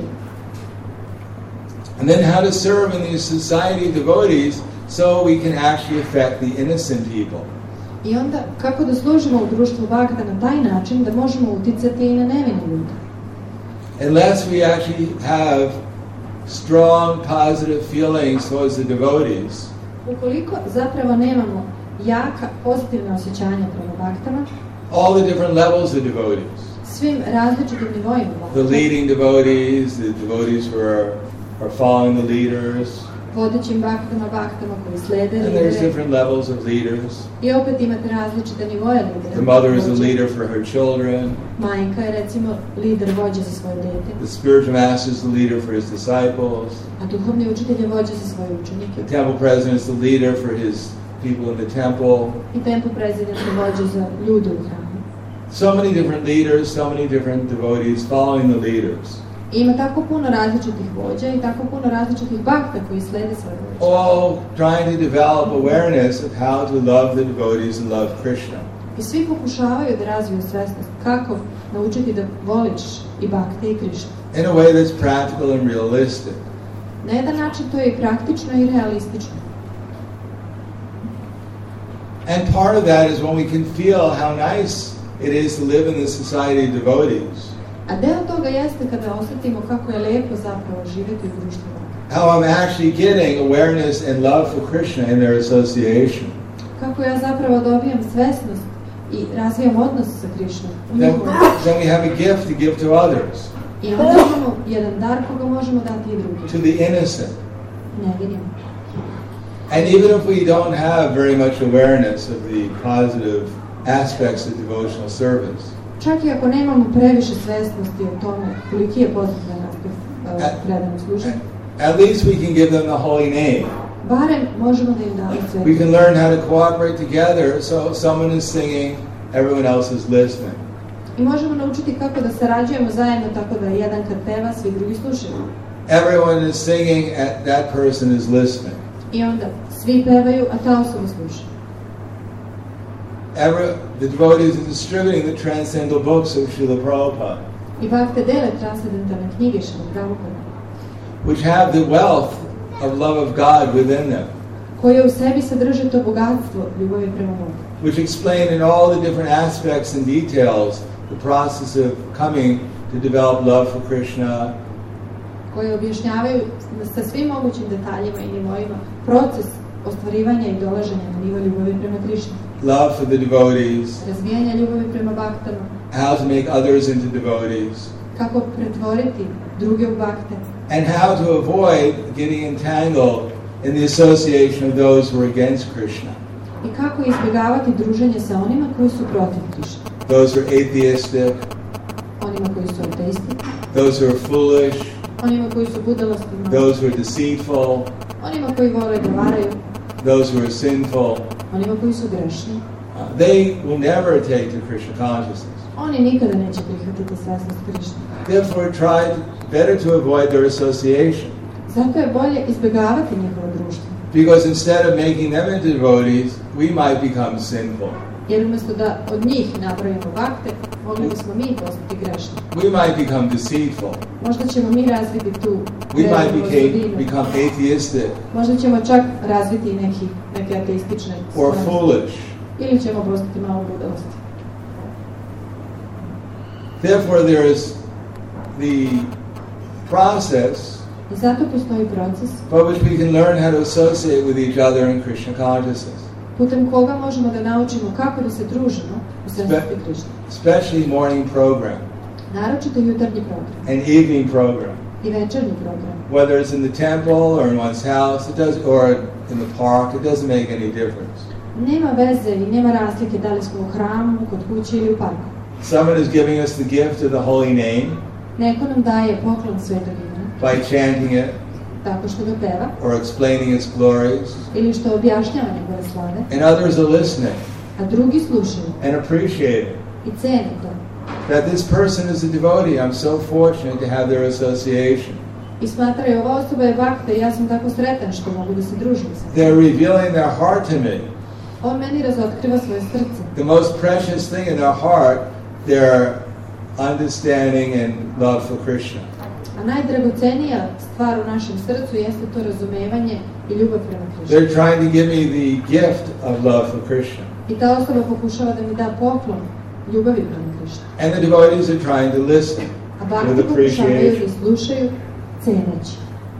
And then how to serve in these society devotees so we can actually affect the innocent people. I onda, kako da služimo u društvu bakta na taj način da možemo uticati i na nevine ljude. Unless we actually have strong positive feelings towards the devotees, ukoliko zapravo nemamo jaka pozitivna osjećanja prema baktama, all the different levels of devotees, svim različitim nivoima the bakta, leading devotees, the devotees who are following the leaders, vodećim baktama koji slede and there's lidere, different levels of leaders. i opet imate različite nivoje lidera. The mother is the leader for her children. Majka je recimo lider vođa za svoje dete, The spiritual master is the leader for his disciples. a duhovni učitelj je vođa za svoje The učenike. temple president is the leader for his people in the temple. I tempo prezident je vođa za ljude u hramu. So many different leaders, so many different devotees following the leaders. I ima tako puno različitih vođa i tako puno različitih bakta koji slede svoje vođe. All trying to develop awareness of how to love the devotees and love Krishna. I svi pokušavaju da razviju svesnost kako naučiti da voliš i bakte i Krišnu. In a way that's practical and realistic. Na jedan način to je i praktično i realistično. And part of that is when we can feel how nice it is to live in the society of devotees. A deo toga jeste kada osjetimo kako je lepo zapravo živjeti u društvu. How I'm actually getting awareness and love for Krishna in their association. Kako ja zapravo dobijam svesnost i razvijam odnos sa Krišnom. Then we have a gift to give to others, I onda imamo jedan dar koga možemo dati i drugim. to the innocent. Nevinima. And even if we don't have very much awareness of the positive aspects of devotional service, Čak i ako nemamo previše svesnosti o tome koliki je pozitivan aspekt predanog služenja, at least we can give them the holy name. barem možemo da im damo sve. We can learn how to cooperate together so someone is singing, everyone else is listening. I možemo naučiti kako da sarađujemo zajedno tako da jedan kad peva, svi drugi slušaju. Everyone is singing, and that person is listening. I onda svi pevaju, a ta osoba sluša. The devotees are distributing the transcendental books of Srila Prabhupada, I bakte dele transcendentalne knjige Šrila Prabhupada, which have the wealth of love of God within them, koje u sebi sadrže to bogatstvo ljubavi prema Bogu, which explain in all the different aspects and details the process of coming to develop love for Krishna, koje objašnjavaju sa svim mogućim detaljima i nivoima proces ostvarivanja i dolaženja na nivo ljubavi prema Krišni, love for the devotees, razvijanja ljubavi prema baktama, how to make others into devotees, kako pretvoriti druge u bakte and how to avoid getting entangled in the association of those who are against Krishna, i kako izbjegavati druženje sa onima koji su protiv Krišne, those who are atheistic, onima koji su ateisti, those who are foolish, onima koji su budalosti, those who are deceitful, onima koji vole da varaju, those who are sinful. onima koji su grešni. They will never take to Krishna consciousness. Oni nikada neće prihvatiti svesnost Krišne. Therefore, better to avoid their association. Zato je bolje izbjegavati njihovo društvo. Because instead of making them into devotees, we might become sinful. Jer umjesto da od njih napravimo bakte, mogli bismo mi postati grešni. We might become deceitful. Možda ćemo mi razviti tu We might osobinu. become atheistic Možda ćemo čak razviti i neke ateistične or strasti. foolish. Ili ćemo postati malo budalosti. Therefore, there is the process I zato postoji proces by which we can learn how to associate with each other in Krishna consciousness, putem koga možemo da naučimo kako da se družimo u svesnosti Krišne. especially morning program Naročito jutarnji program and evening program. i večernji program. Whether it's in the temple or in one's house, or in the park, it doesn't make any difference. Nema veze i nema razlike da li smo u hramu, kod kuće ili u parku. Someone is giving us the gift of the holy name Neko nam daje poklon svetog imena by chanting it tako što ga peva or explaining its glories, ili što objašnjava njegove slave, and others are listening a drugi slušaju and appreciating i cene to. that this person is a devotee. I'm so fortunate to have their association. I smatraju, ova osoba je bakta i ja sam tako sretan što mogu da se družim sa. They're revealing their heart to me. On meni razotkriva svoje srce. The most precious thing in their heart, their understanding and love for Krishna. A najdragocenija stvar u našem srcu jeste to razumevanje i ljubav prema Krišni. They're trying to give me the gift of love for Krishna. I ta osoba pokušava da mi da poklon ljubavi prema Krišni. And the devotees are trying to listen A with bakti pokušavaju appreciation. da slušaju ceneći.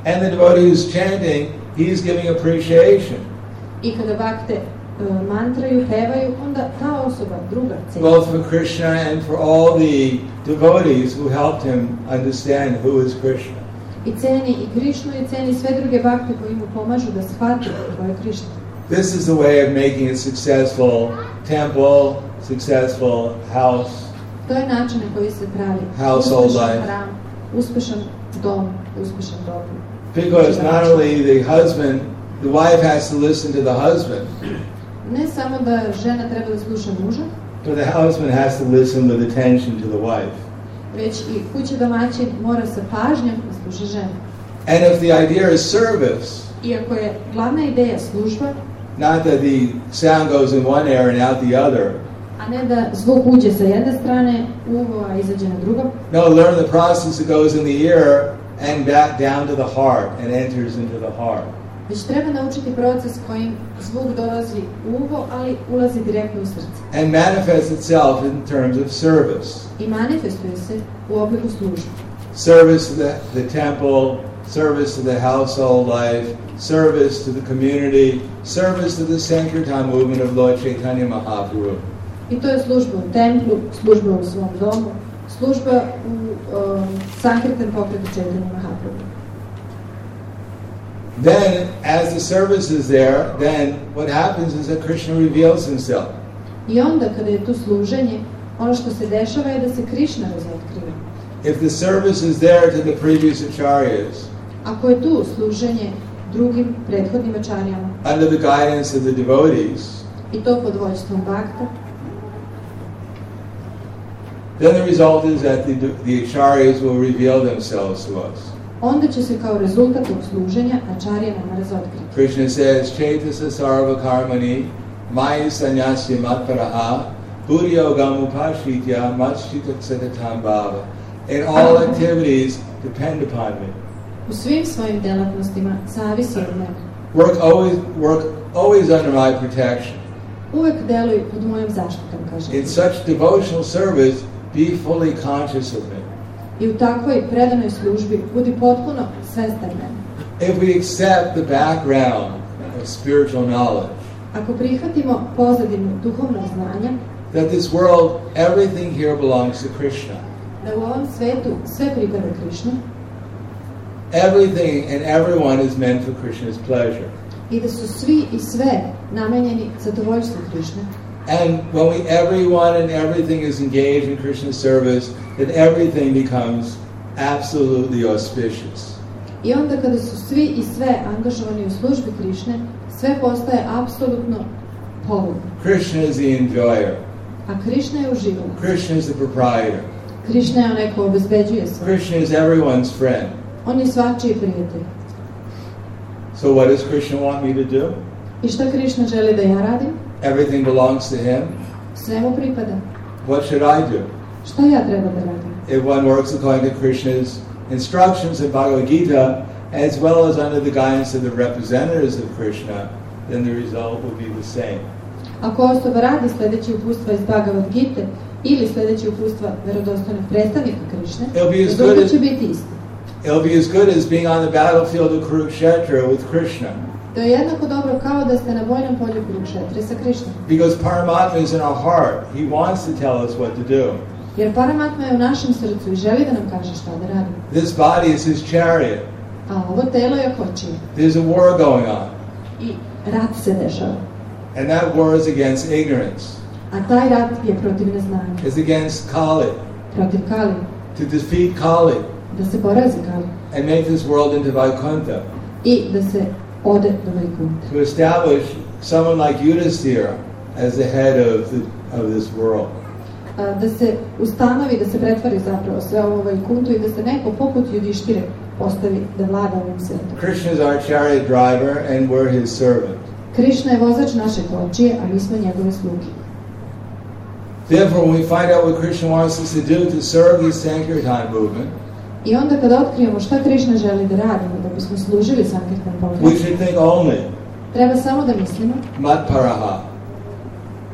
And the devotee who's chanting, he's giving appreciation. I kada bakte mantraju, pevaju, onda ta osoba, druga, ceni. Both for Krishna and for all the devotees who helped him understand who is Krishna. I ceni i Krišnu, i ceni sve druge bakte koji mu pomažu da shvati ko je Krišna. This is the way of making a successful temple, successful house. To je način na koji se pravi Household uspešan life. hram, uspešan dom, uspešan dom. Because not only the wife has to listen to the husband, Ne samo da žena treba da sluša muža, but the husband has to listen with attention to the wife. već i kući domaćin mora sa pažnjom da sluša ženu. And if the idea is service, Iako je glavna ideja služba, not that the sound goes in one ear and out the other, a ne da zvuk uđe sa jedne strane uvo, a izađe na drugo, no, learn the process that goes in the ear and back down to the heart and enters into the heart. već treba naučiti proces kojim zvuk dolazi u uvo, ali ulazi direktno u srce. And manifests itself in terms of service. I manifestuje se u obliku službe. Service to the temple, service to the household life, service to the community, service to the Sankirtan movement of Lord Chaitanya Mahaprabhu. I to je služba u templu, služba u svom domu, služba u Sankirtan pokretu Chaitanya Mahaprabhu. Then, as the service is there, then what happens is that Krishna reveals himself. I onda kada je tu služenje, ono što se dešava je da se Krišna razotkriva. If the service is there to the previous acharyas, Ako je tu služenje drugim prethodnim ačarijama under the guidance of the devotees, i to pod vođstvom bakta, then the result is that the acharyas will reveal themselves to us. onda će se kao rezultat tog služenja ačarija nama razotkriti. Krishna says, Chaitasa sarva karmani, maya sanyasya matparaha, buddhiyogam upashitya matchita satatam bhava. In all activities, depend upon me. U svim svojim delatnostima zavisi od mene. Work always under my protection. Uvek deluj pod mojom zaštitom, kaže. In such devotional service, be fully conscious of me. I u takvoj predanoj službi budi potpuno svestan mene. If we accept the background of spiritual knowledge, Ako prihvatimo pozadinu duhovnog znanja, that this world, everything here belongs to Krishna. da u ovom svetu sve pripada Krišnu Everything and everyone is meant for Krishna's pleasure. i da su svi i sve namenjeni zadovoljstvu Krišne, And when everyone and everything is engaged in Krishna's service, then everything becomes absolutely auspicious. i onda kada su svi i sve angažovani u službi Krišne, sve postaje apsolutno povoljno. Krishna is the enjoyer. A Krišna je uživala. Krishna is the proprietor. Krišna je onaj ko obezbeđuje sve. Krishna is everyone's friend. On je svačiji prijatelj. So what does Krishna want me to do? I šta Krišna želi da ja radim? Everything belongs to him. Sve mu pripada. What should I do? Šta ja treba da radim? If one works according to Krishna's instructions in Bhagavad Gita, as well as under the guidance of the representatives of Krishna, then the result will be the same. Ako osoba radi sledeći upustva iz Bhagavad Gite ili sledeći upustva verodostojnog predstavnika Krišne, rezultat će biti isti. It'll be as good as being on the battlefield of Kurukshetra with Krishna. To je jednako dobro kao da ste na bojnom polju Kurukshetre sa Krišnom. Because Paramatma is in our heart. He wants to tell us what to do. Jer Paramatma je u našem srcu i želi da nam kaže šta da radimo. This body is his chariot. A ovo telo je kočija. There's a war going on. I rat se dešava. And that war is against ignorance. A taj rat je protiv neznanja. It's against Kali. Protiv Kali. To defeat Kali. Da se porazi Kali. And make this world into Vaikuntha. I da se ode do Vaikuntha. To establish someone like Yudhisthira as the head of this world. Da se ustanovi, da se pretvori zapravo sve ovo Vaikuntu i da se neko poput Judištire postavi da vlada ovim svetom. Krishna is our chariot driver and we're his servant. Krišna je vozač naše kočije, a mi smo njegove sluge. Therefore, when we find out what Krishna wants us to do to serve the Sankirtan movement, I onda kada otkrijemo šta Krišna želi da radimo da bismo služili Sankirtan we pokret, should think only treba samo da mislimo Matparaha.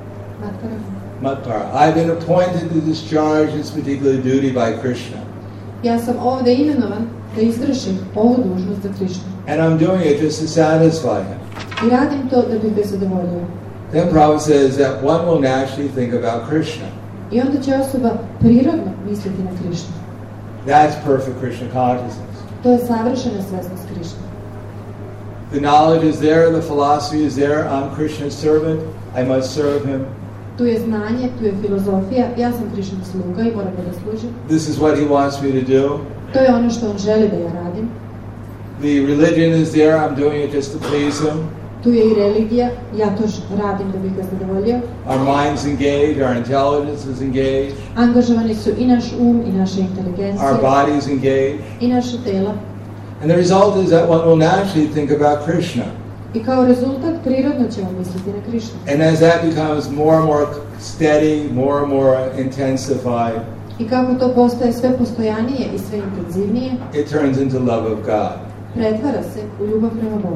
Matpara. I've been appointed to discharge this particular duty by Krishna. ja sam ovdje imenovan da izvršim ovu dužnost za Krišnu. And I'm doing it just to satisfy him. I radim to da bih ga zadovoljio. Then Prabhupada says that one will naturally think about Krishna. I onda će osoba prirodno misliti na Krišnu. That's perfect Krishna consciousness. To je savršena svesnost Krišne. The knowledge is there, the philosophy is there, I'm Krishna's servant, I must serve him. Tu je znanje, tu je filozofija, ja sam Krišnov sluga i moram da služim. This is what he wants me to do. To je ono što on želi da ja radim. The religion is there, I'm doing it just to please him. Tu je i religija, ja to radim da bih ga zadovoljio. Our mind's engaged, our intelligence is engaged. Angažovani su i naš um i naša inteligencija. Our body's engaged. I naša tela. And the result is that one will naturally think about Krishna. I kao rezultat prirodno ćemo misliti na Krišnu. And as that becomes more and more steady, more and more intensified, I kako to postaje sve postojanije i sve intenzivnije, it turns into love of God. pretvara se u ljubav prema Bogu.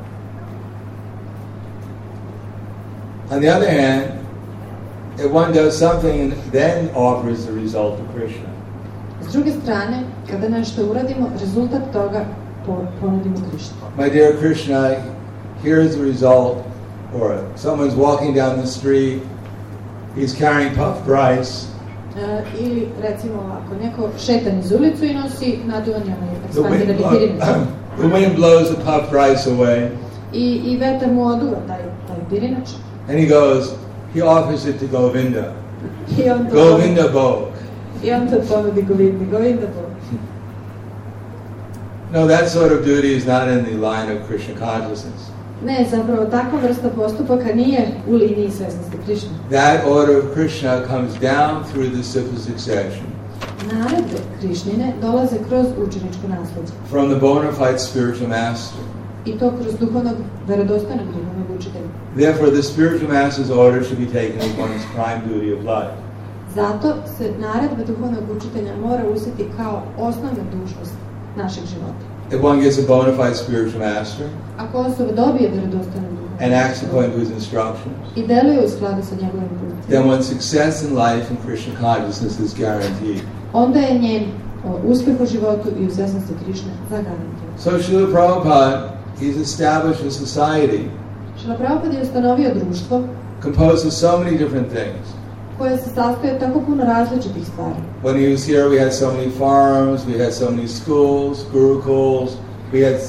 On the other hand, if one does something and then offers the result to Krishna, S druge strane, kada nešto uradimo, rezultat toga ponudimo Krišnu. my dear Krishna, here's the result. Or someone's walking down the street, he's carrying puffed rice. Ili, recimo, ako neko šeta niz ulicu i nosi naduvanje ekspandirani pirinac. The wind blows the puffed rice away. I vetar mu oduva taj pirinač. And he offers it to Govinda. I on to Govinda Bhog. ponudi Govinda Bhog. No, that sort of duty is not in the line of Krishna consciousness. Ne, zapravo takva vrsta postupaka nije u liniji svesnosti Krišne. That order of Krishna comes down through the civil succession. Naredbe Krišnine dolaze kroz učeničko nasleđe. From the bona fide spiritual master. I to kroz verodostojnog duhovnog učitelja. Therefore, the spiritual master's order should be taken as one's prime duty of life. Zato se naredba duhovnog učitelja mora uzeti kao osnovna dužnost našeg života. If one gets a bona fide spiritual master Ako osoba dobije verodostojnog duhovnog and acts učitelja according to his instructions, i deluje u skladu sa njegovim putem, then one's success in life and Krishna consciousness is guaranteed. onda je njen uspjeh u životu i u svesnosti Krišne zagarantiran. So Srila Prabhupada, he's established a society Šrila Prabhupada je ustanovio društvo composed of so many different things. koje se sastoji od tako puno različitih stvari. When he was here, we had so many farms, we had so many schools, gurukuls, we had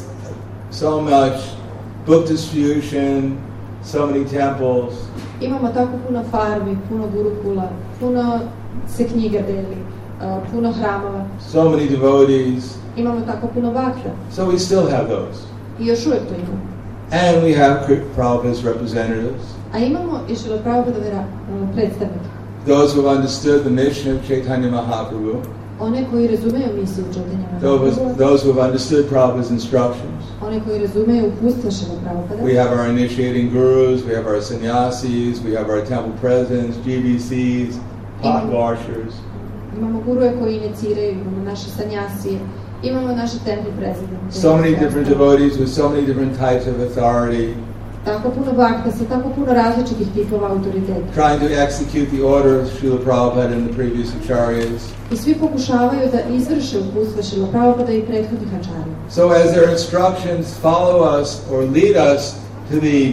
so much book distribution, so many temples. Imamo tako puno farmi, puno gurukula, puno se knjiga deli, puno hramova. So many devotees. Imamo tako puno bakta. So we still have those. I još uvijek to imamo. And we have Prabhupada's representatives. A imamo i Šrila Prabhupada predstavnike. Those who have understood the mission of Chaitanya Mahaprabhu. One koji razumeju misiju Chaitanya Mahaprabhu. Those who have understood Prabhupada's instructions. One koji razumeju uputstva Šrila Prabhupada. We have our initiating gurus, we have our sannyasis, we have our temple presidents, GBCs, pot washers. Imamo guruje koji iniciraju, imamo naše sanjasije, imamo naše temple presidente. So many different devotees with so many different types of authority. Tako puno bakta sa tako puno različitih tipova autoriteta. Trying to execute the order of Srila Prabhupada and the previous acharyas. I svi pokušavaju da izvrše uputstva Šrila Prabhupada i prethodnih ačarija. So as their instructions follow us or lead us to the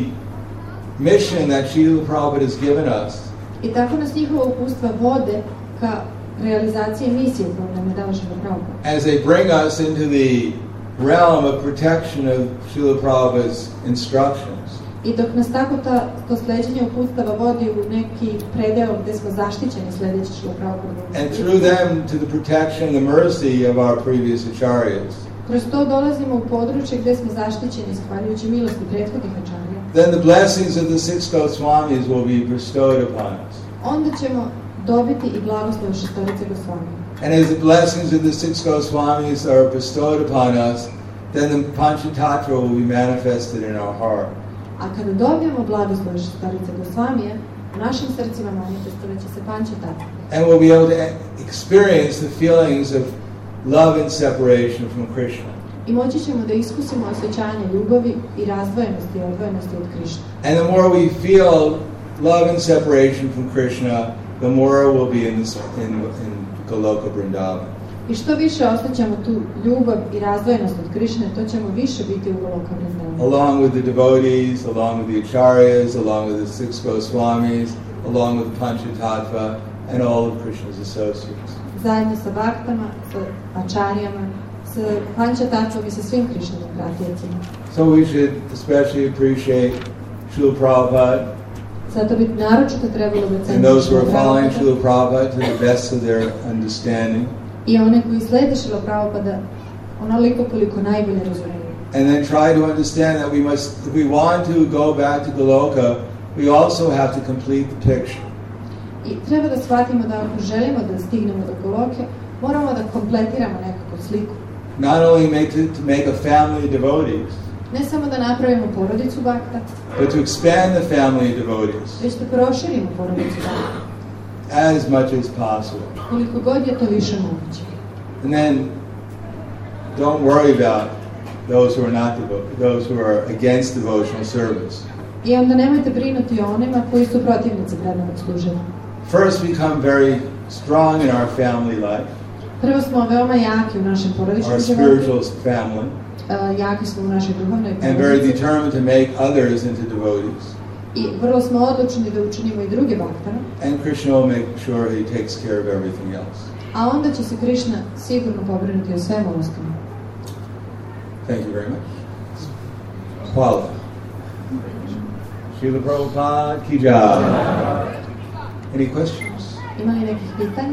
mission that Srila Prabhupada has given us, I tako nas njihova uputstva vode ka realizaciji misije koju nam je dao Šrila Prabhupada. as they bring us into the realm of protection of Srila Prabhupada's instructions. I dok nas tako to sleđenje uputstava vodi u neki predeo gdje smo zaštićeni sledeći Šrila Prabhupada. And through them to the protection, the mercy of our previous acharyas. Kroz to dolazimo u područje gdje smo zaštićeni zahvaljujući milosti prethodnih ačarija. Then the blessings of the six Goswamis will be bestowed upon us. Onda ćemo dobiti i blagoslov šestorice Gosvamija. And as the blessings of the six Goswamis are bestowed upon us, then the Panchatattva will be manifested in our heart. A kada dobijemo blagoslov šestorice Gosvamija, u našim srcima manifestovat će se Panchatattva. And we'll be able to experience the feelings of love and separation from Krishna. I moći ćemo da iskusimo osjećanje ljubavi i razdvojenosti i odvojenosti od Krišne. And the more we feel love and separation from Krishna, the more we'll be in Goloka Vrindavan. I što više osjećamo tu ljubav I razdvojenost od Krišne, to ćemo više biti u Golokavnom znanju. Along with the devotees, along with the acharyas, along with the six Goswamis, along with Panchatattva, and all of Krishna's associates. Zajedno sa baktama, sa ačarijama, sa Panchatattvom I sa svim Krišninim pratijacima. So we should especially appreciate Srila Prabhupada Zato bi naročito trebalo da and cenimo those who are following Srila Srila Prabhupada to the best of their understanding. I one koji slede Srila Prabhupada onoliko koliko najbolje razumiju. And then try to understand that we must, if we want to go back to Goloka, we also have to complete the picture. I treba da shvatimo da ako želimo da stignemo do Goloke, moramo da kompletiramo nekako sliku. Not only to make a family of devotees, Ne samo da napravimo porodicu bakta, but to expand the family of devotees već da proširimo porodicu bakta, as much as possible. koliko god je to više moguće. And then don't worry about those who are not those who are against devotional service. I onda nemojte brinuti o onima koji su protivnici predanog služenja. First, become very strong in our family life, Prvo smo veoma jaki u našem our porodičnom spiritual životu, family, jaki smo u našoj duhovnoj and very porodici determined to make others into devotees. I vrlo smo odlučni da učinimo I druge baktane, And Krishna will make sure he takes care of everything else. a onda će se Krišna sigurno pobrinuti o svemu ostalom. Thank you very much. Hvala. Srila Prabhupada ki jai. Any questions? Ima li nekih pitanja?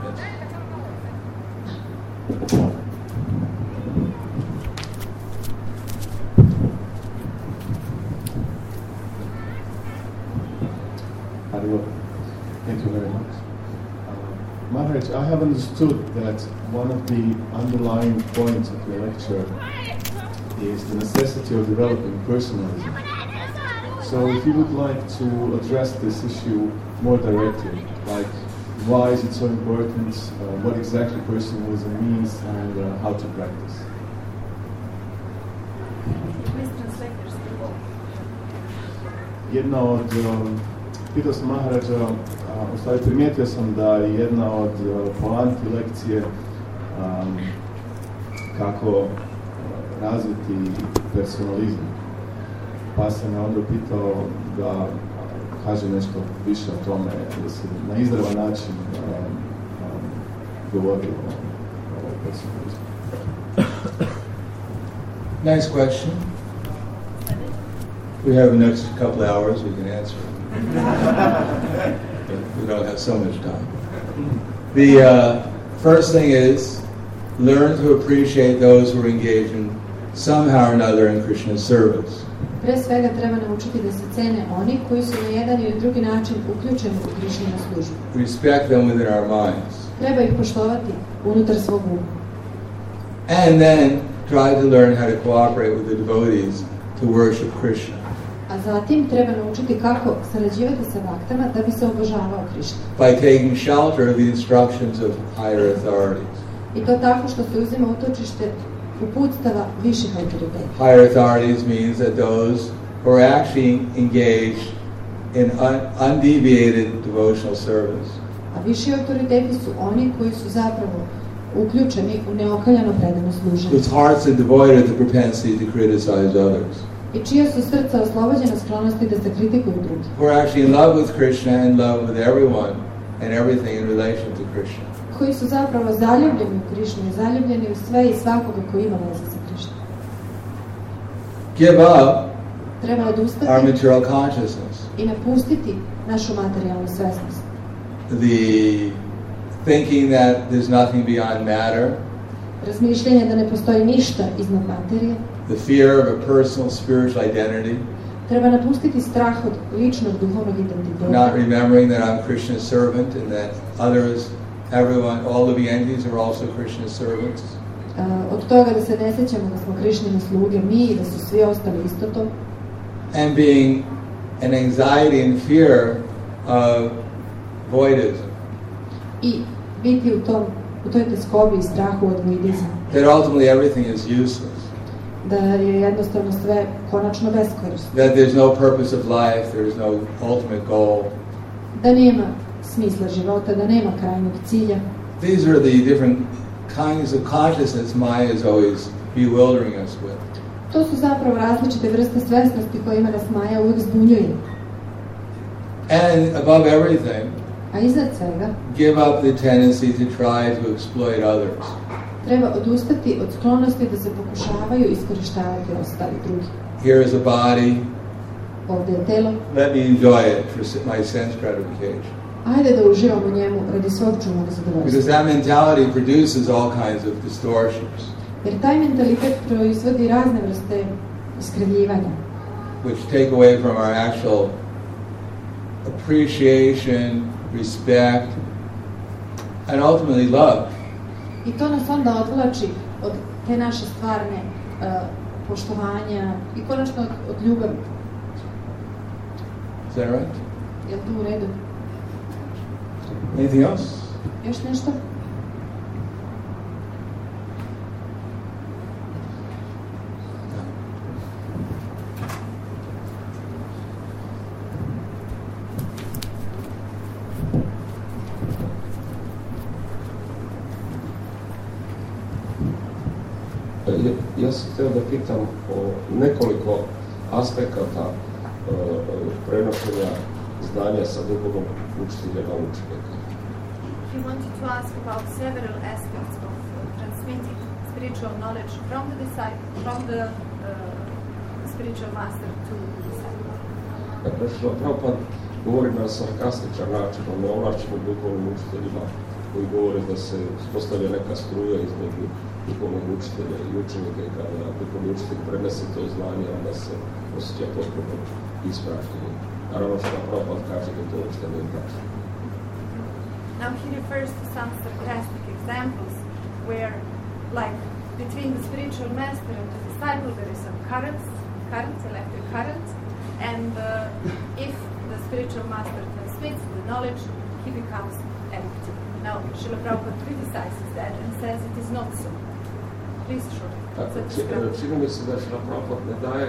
Thank you very much. Maharaj, I have understood that one of the underlying points of your lecture is the necessity of developing personalism. So if you would like to address this issue more directly, like why is it so important, what exactly personalism means, and how to practice. Jedna od, pitao sam Maharaja, u stvari primijetio sam da je jedna od poanti lekcije kako razviti personalizam. Pa sam me onda pitao da kaže nešto više o tome, da se na izravan način govori o personalizmu. Nice question. We have the next couple of hours we can answer it. But we don't have so much time. The first thing is learn to appreciate those who are engaged in somehow or another in Krishna's service. Pre svega treba naučiti da se cene oni koji su na jedan ili drugi način uključeni u Krišninu službu. Respect them within our minds. Treba ih poštovati unutar svog uma. And then try to learn how to cooperate with the devotees to worship Krishna. A zatim treba naučiti kako sarađivati sa baktama da bi se obožavao Krišna. By taking shelter of the instructions of higher authorities. I to tako što se uzima utočište uputstava viših autoriteta. Higher authorities means that those who are actually engaged in undeviated devotional service. A viši autoriteti su oni koji su zapravo uključeni u neokaljano predano služenje. Whose hearts are devoid of the propensity to criticize others. I čija su srca oslobođena sklonosti da se kritikuju drugi. Who are actually in love with Krishna and in love with everyone and everything in relation to Krishna. Koji su zapravo zaljubljeni u Krišnu i zaljubljeni u sve i svakoga koji ima veze sa Krišnom. Give up Treba our odustati material consciousness. i napustiti našu materijalnu svesnost. The thinking that there's nothing beyond matter. Razmišljanje da ne postoji ništa iznad materije. The fear of a personal spiritual identity. Treba napustiti strah od ličnog duhovnog identiteta. Not remembering that I'm Krishna's servant and that others, everyone, all living entities are also Krishna's servants. Od toga da se ne sjećamo da smo Krišnine sluge mi i da su svi ostali isto to. And being an anxiety and fear of voidism. I biti u toj teskobi i strahu od voidizma. That ultimately everything is useless. Da je jednostavno sve konačno beskorisno. That there's no purpose of life, there is no ultimate goal. Da nema smisla života, da nema krajnog cilja. These are the different kinds of consciousness Maya is always bewildering us with. To su zapravo različite vrste svesnosti kojima nas Maja uvijek zbunjuje. And above everything, A iznad svega, give up the tendency to try to exploit others. treba odustati od sklonosti da se pokušavaju iskorištavati ostali drugi. Here is a body. Ovdje je telo. Let me enjoy it for my sense gratification. Ajde da uživamo u njemu radi svog čunog zadovoljstva. Because that mentality produces all kinds of distortions. Jer taj mentalitet proizvodi razne vrste iskrivljivanja. Which take away from our actual appreciation, respect, and ultimately love. I to nas onda odvlači od te naše stvarne poštovanja i konačno od ljubavi. Is that right? Je li to u redu? Anything else? Još nešto? Ja sam htio da pitam o nekoliko aspekata prenošenja znanja sa duhovnog učitelja na učenika. He wanted to ask about several aspects of transmitting spiritual knowledge from the disciple, from the spiritual master to the disciple. Dakle, što Prabhupada govori na sarkastičan način o neovlašćenim duhovnim učiteljima koji govore da se uspostavlja neka struja između duhovnog učitelja i učenika i kada duhovni učitelj prenese to znanje, onda se osjeća potpuno ispražnjenje. Naravno što Prabhupada kaže da to uopšte nije tačno. Now he refers to some sarcastic examples where, like, between the spiritual master and the disciple there is some currents, electric currents, and if the spiritual master transmits the knowledge, he becomes empty. Now, Srila Prabhupada criticizes that and says it is not so. Please, Srila. Čini mi se da Srila Prabhupada ne daje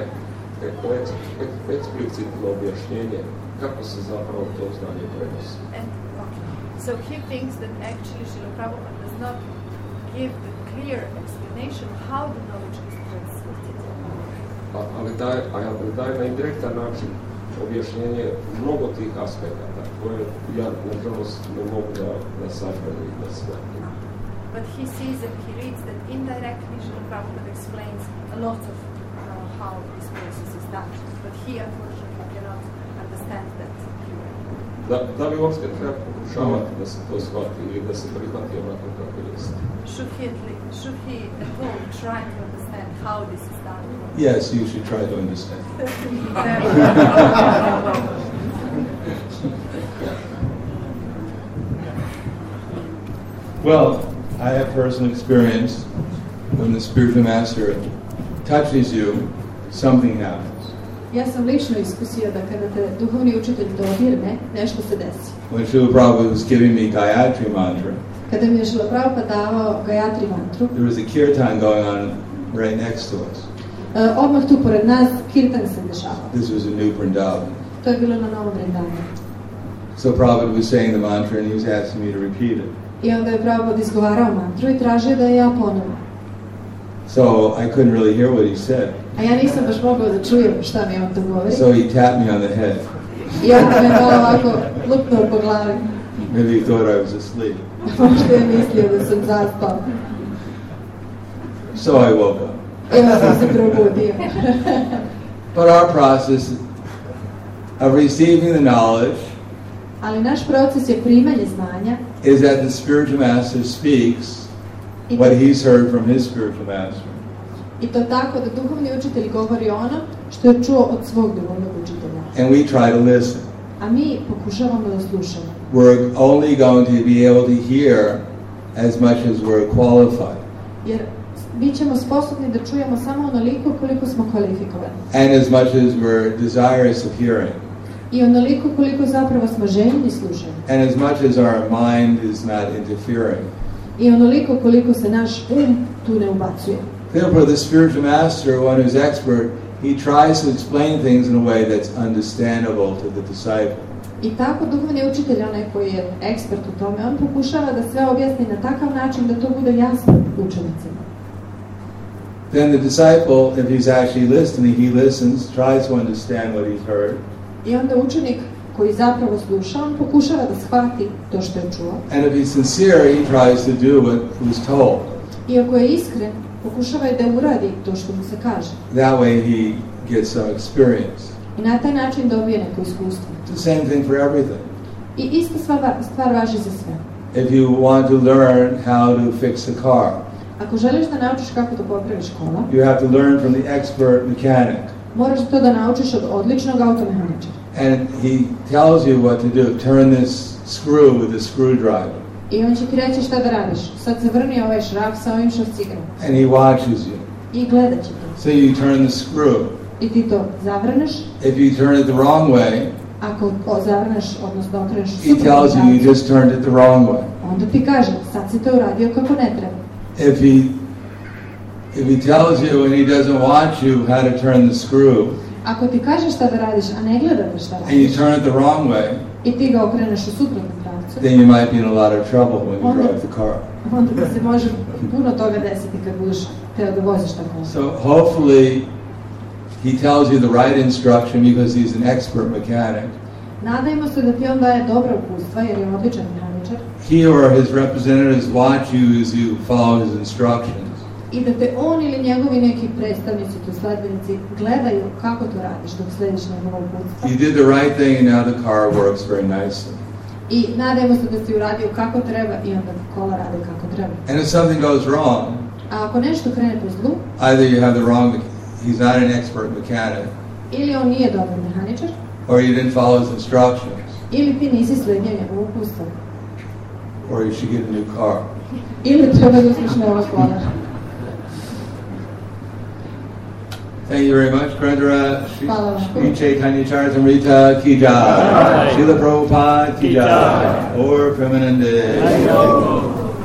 eksplicitno objašnjenje kako se zapravo to znanje prenosi. So he thinks that actually Srila Prabhupada does not give the clear explanation how the knowledge is transmitted. Ali daje na indirektan način objašnjenje mnogo tih aspekata koje ja nažalost ne mogu da sažmem i da shvatim. But he sees and he reads that indirectly Srila Prabhupada explains a lot of how this process is done. But he unfortunately cannot understand that clearly. Da li uopšte treba pokušavati da se to shvati ili da se prihvati onako kako jeste? Should he at all try to understand how this is done? Yes, you should try to understand. Well, I have personal experience. When the spiritual master touches you, something happens. Ja sam lično iskusio da kada te duhovni učitelj dodirne, nešto se desi. When Srila Prabhupada was giving me Gayatri mantra, kada mi je Srila Prabhupada davao Gayatri mantru, there was a kirtan going on right next to us. Odmah tu pored nas kirtan se dešavao. This was a new Vrindavan. To je bilo na Novom Vrindavanu. So Prabhupada was saying the mantra and he was asking me to repeat it. I onda je Prabhupada izgovarao mantru i tražio da je ja ponovim. So I couldn't really hear what he said. A ja nisam baš mogao da čujem šta mi on to govori. So he tapped me on the head. I onda me malo ovako lupnuo po glavi. Maybe he thought I was asleep. Možda je mislio da sam zaspao. So I woke up. I onda sam se probudio. But our process of receiving the knowledge Ali naš proces je primanje znanja. Is that the spiritual master speaks what he's heard from his spiritual master. I to tako da duhovni učitelj govori ono što je čuo od svog duhovnog učitelja. And we try to listen. A mi pokušavamo da slušamo. We're only going to be able to hear as much as we're qualified. Jer bit ćemo sposobni da čujemo samo onoliko koliko smo kvalifikovani. And as much as we're desirous of hearing. I onoliko koliko zapravo smo željni slušanja. And as much as our mind is not interfering. I onoliko koliko se naš tu ne ubacuje. Therefore, the spiritual master, one who's expert, he tries to explain things in a way that's understandable to the disciple. I tako duhovni učitelj, onaj koji je ekspert u tome, on pokušava da sve objasni na takav način da to bude jasno učenicima. Then the disciple, if he's actually listening, he listens, tries to understand what he's heard. I onda učenik koji zapravo sluša, on pokušava da shvati to što je čuo. And if he's sincere, he tries to do what was told. I ako je iskren, pokušava i da uradi to što mu se kaže. That way he gets some experience. I na taj način dobije neko iskustvo. It's the same thing for everything. I ista stvar važi za sve. If you want to learn how to fix a car, Ako želiš da naučiš kako da popraviš kola, you have to learn from the expert mechanic. moraš to da naučiš od odličnog automehaničara. And he tells you what to do. Turn this screw with a screwdriver. I on će ti reći šta da radiš. Sad zavrni ovaj šraf sa ovim šrafcigerom. And he watches you. I gledat će te. So you turn the screw. I ti to zavrneš. If you turn it the wrong way, Ako zavrneš, odnosno okreneš he tells you you just turned it the wrong way. onda ti kaže, sad si to uradio kako ne treba. If he tells you and he doesn't watch you how to turn the screw, Ako ti kaže šta da radiš, a ne gledate šta and you radiš, turn it the wrong way, i ti ga okreneš u suprotnom pravcu, then you might be in a lot of trouble when you drive the car. onda da se može puno toga desiti kad budeš teo da voziš tako. So hopefully he tells you the right instruction because he's an expert mechanic. Nadajmo se da ti on daje dobra uputstva jer je odličan mehaničar He or his representatives watch you as you follow his instructions. i da te on ili njegovi neki predstavnici, tu sledbenici, gledaju kako to radiš dok slediš njegova uputstva. You did the right thing and now the car works very nicely. I nadajmo se da si uradio kako treba i onda kola rade kako treba. And if something goes wrong, A ako nešto krene po zlu, either you have the wrong, he's not an expert mechanic, ili on nije dobar mehaničar, or you didn't follow his instructions, ili ti nisi sledio njegovu uputstva, or you should get a new car. ili treba da uzmeš novo kola. Thank you very much, Grandra. Hvala vam. Shri Chaitanya Charitamrita ki jai. Srila Prabhupada ki jai. Or Premanande.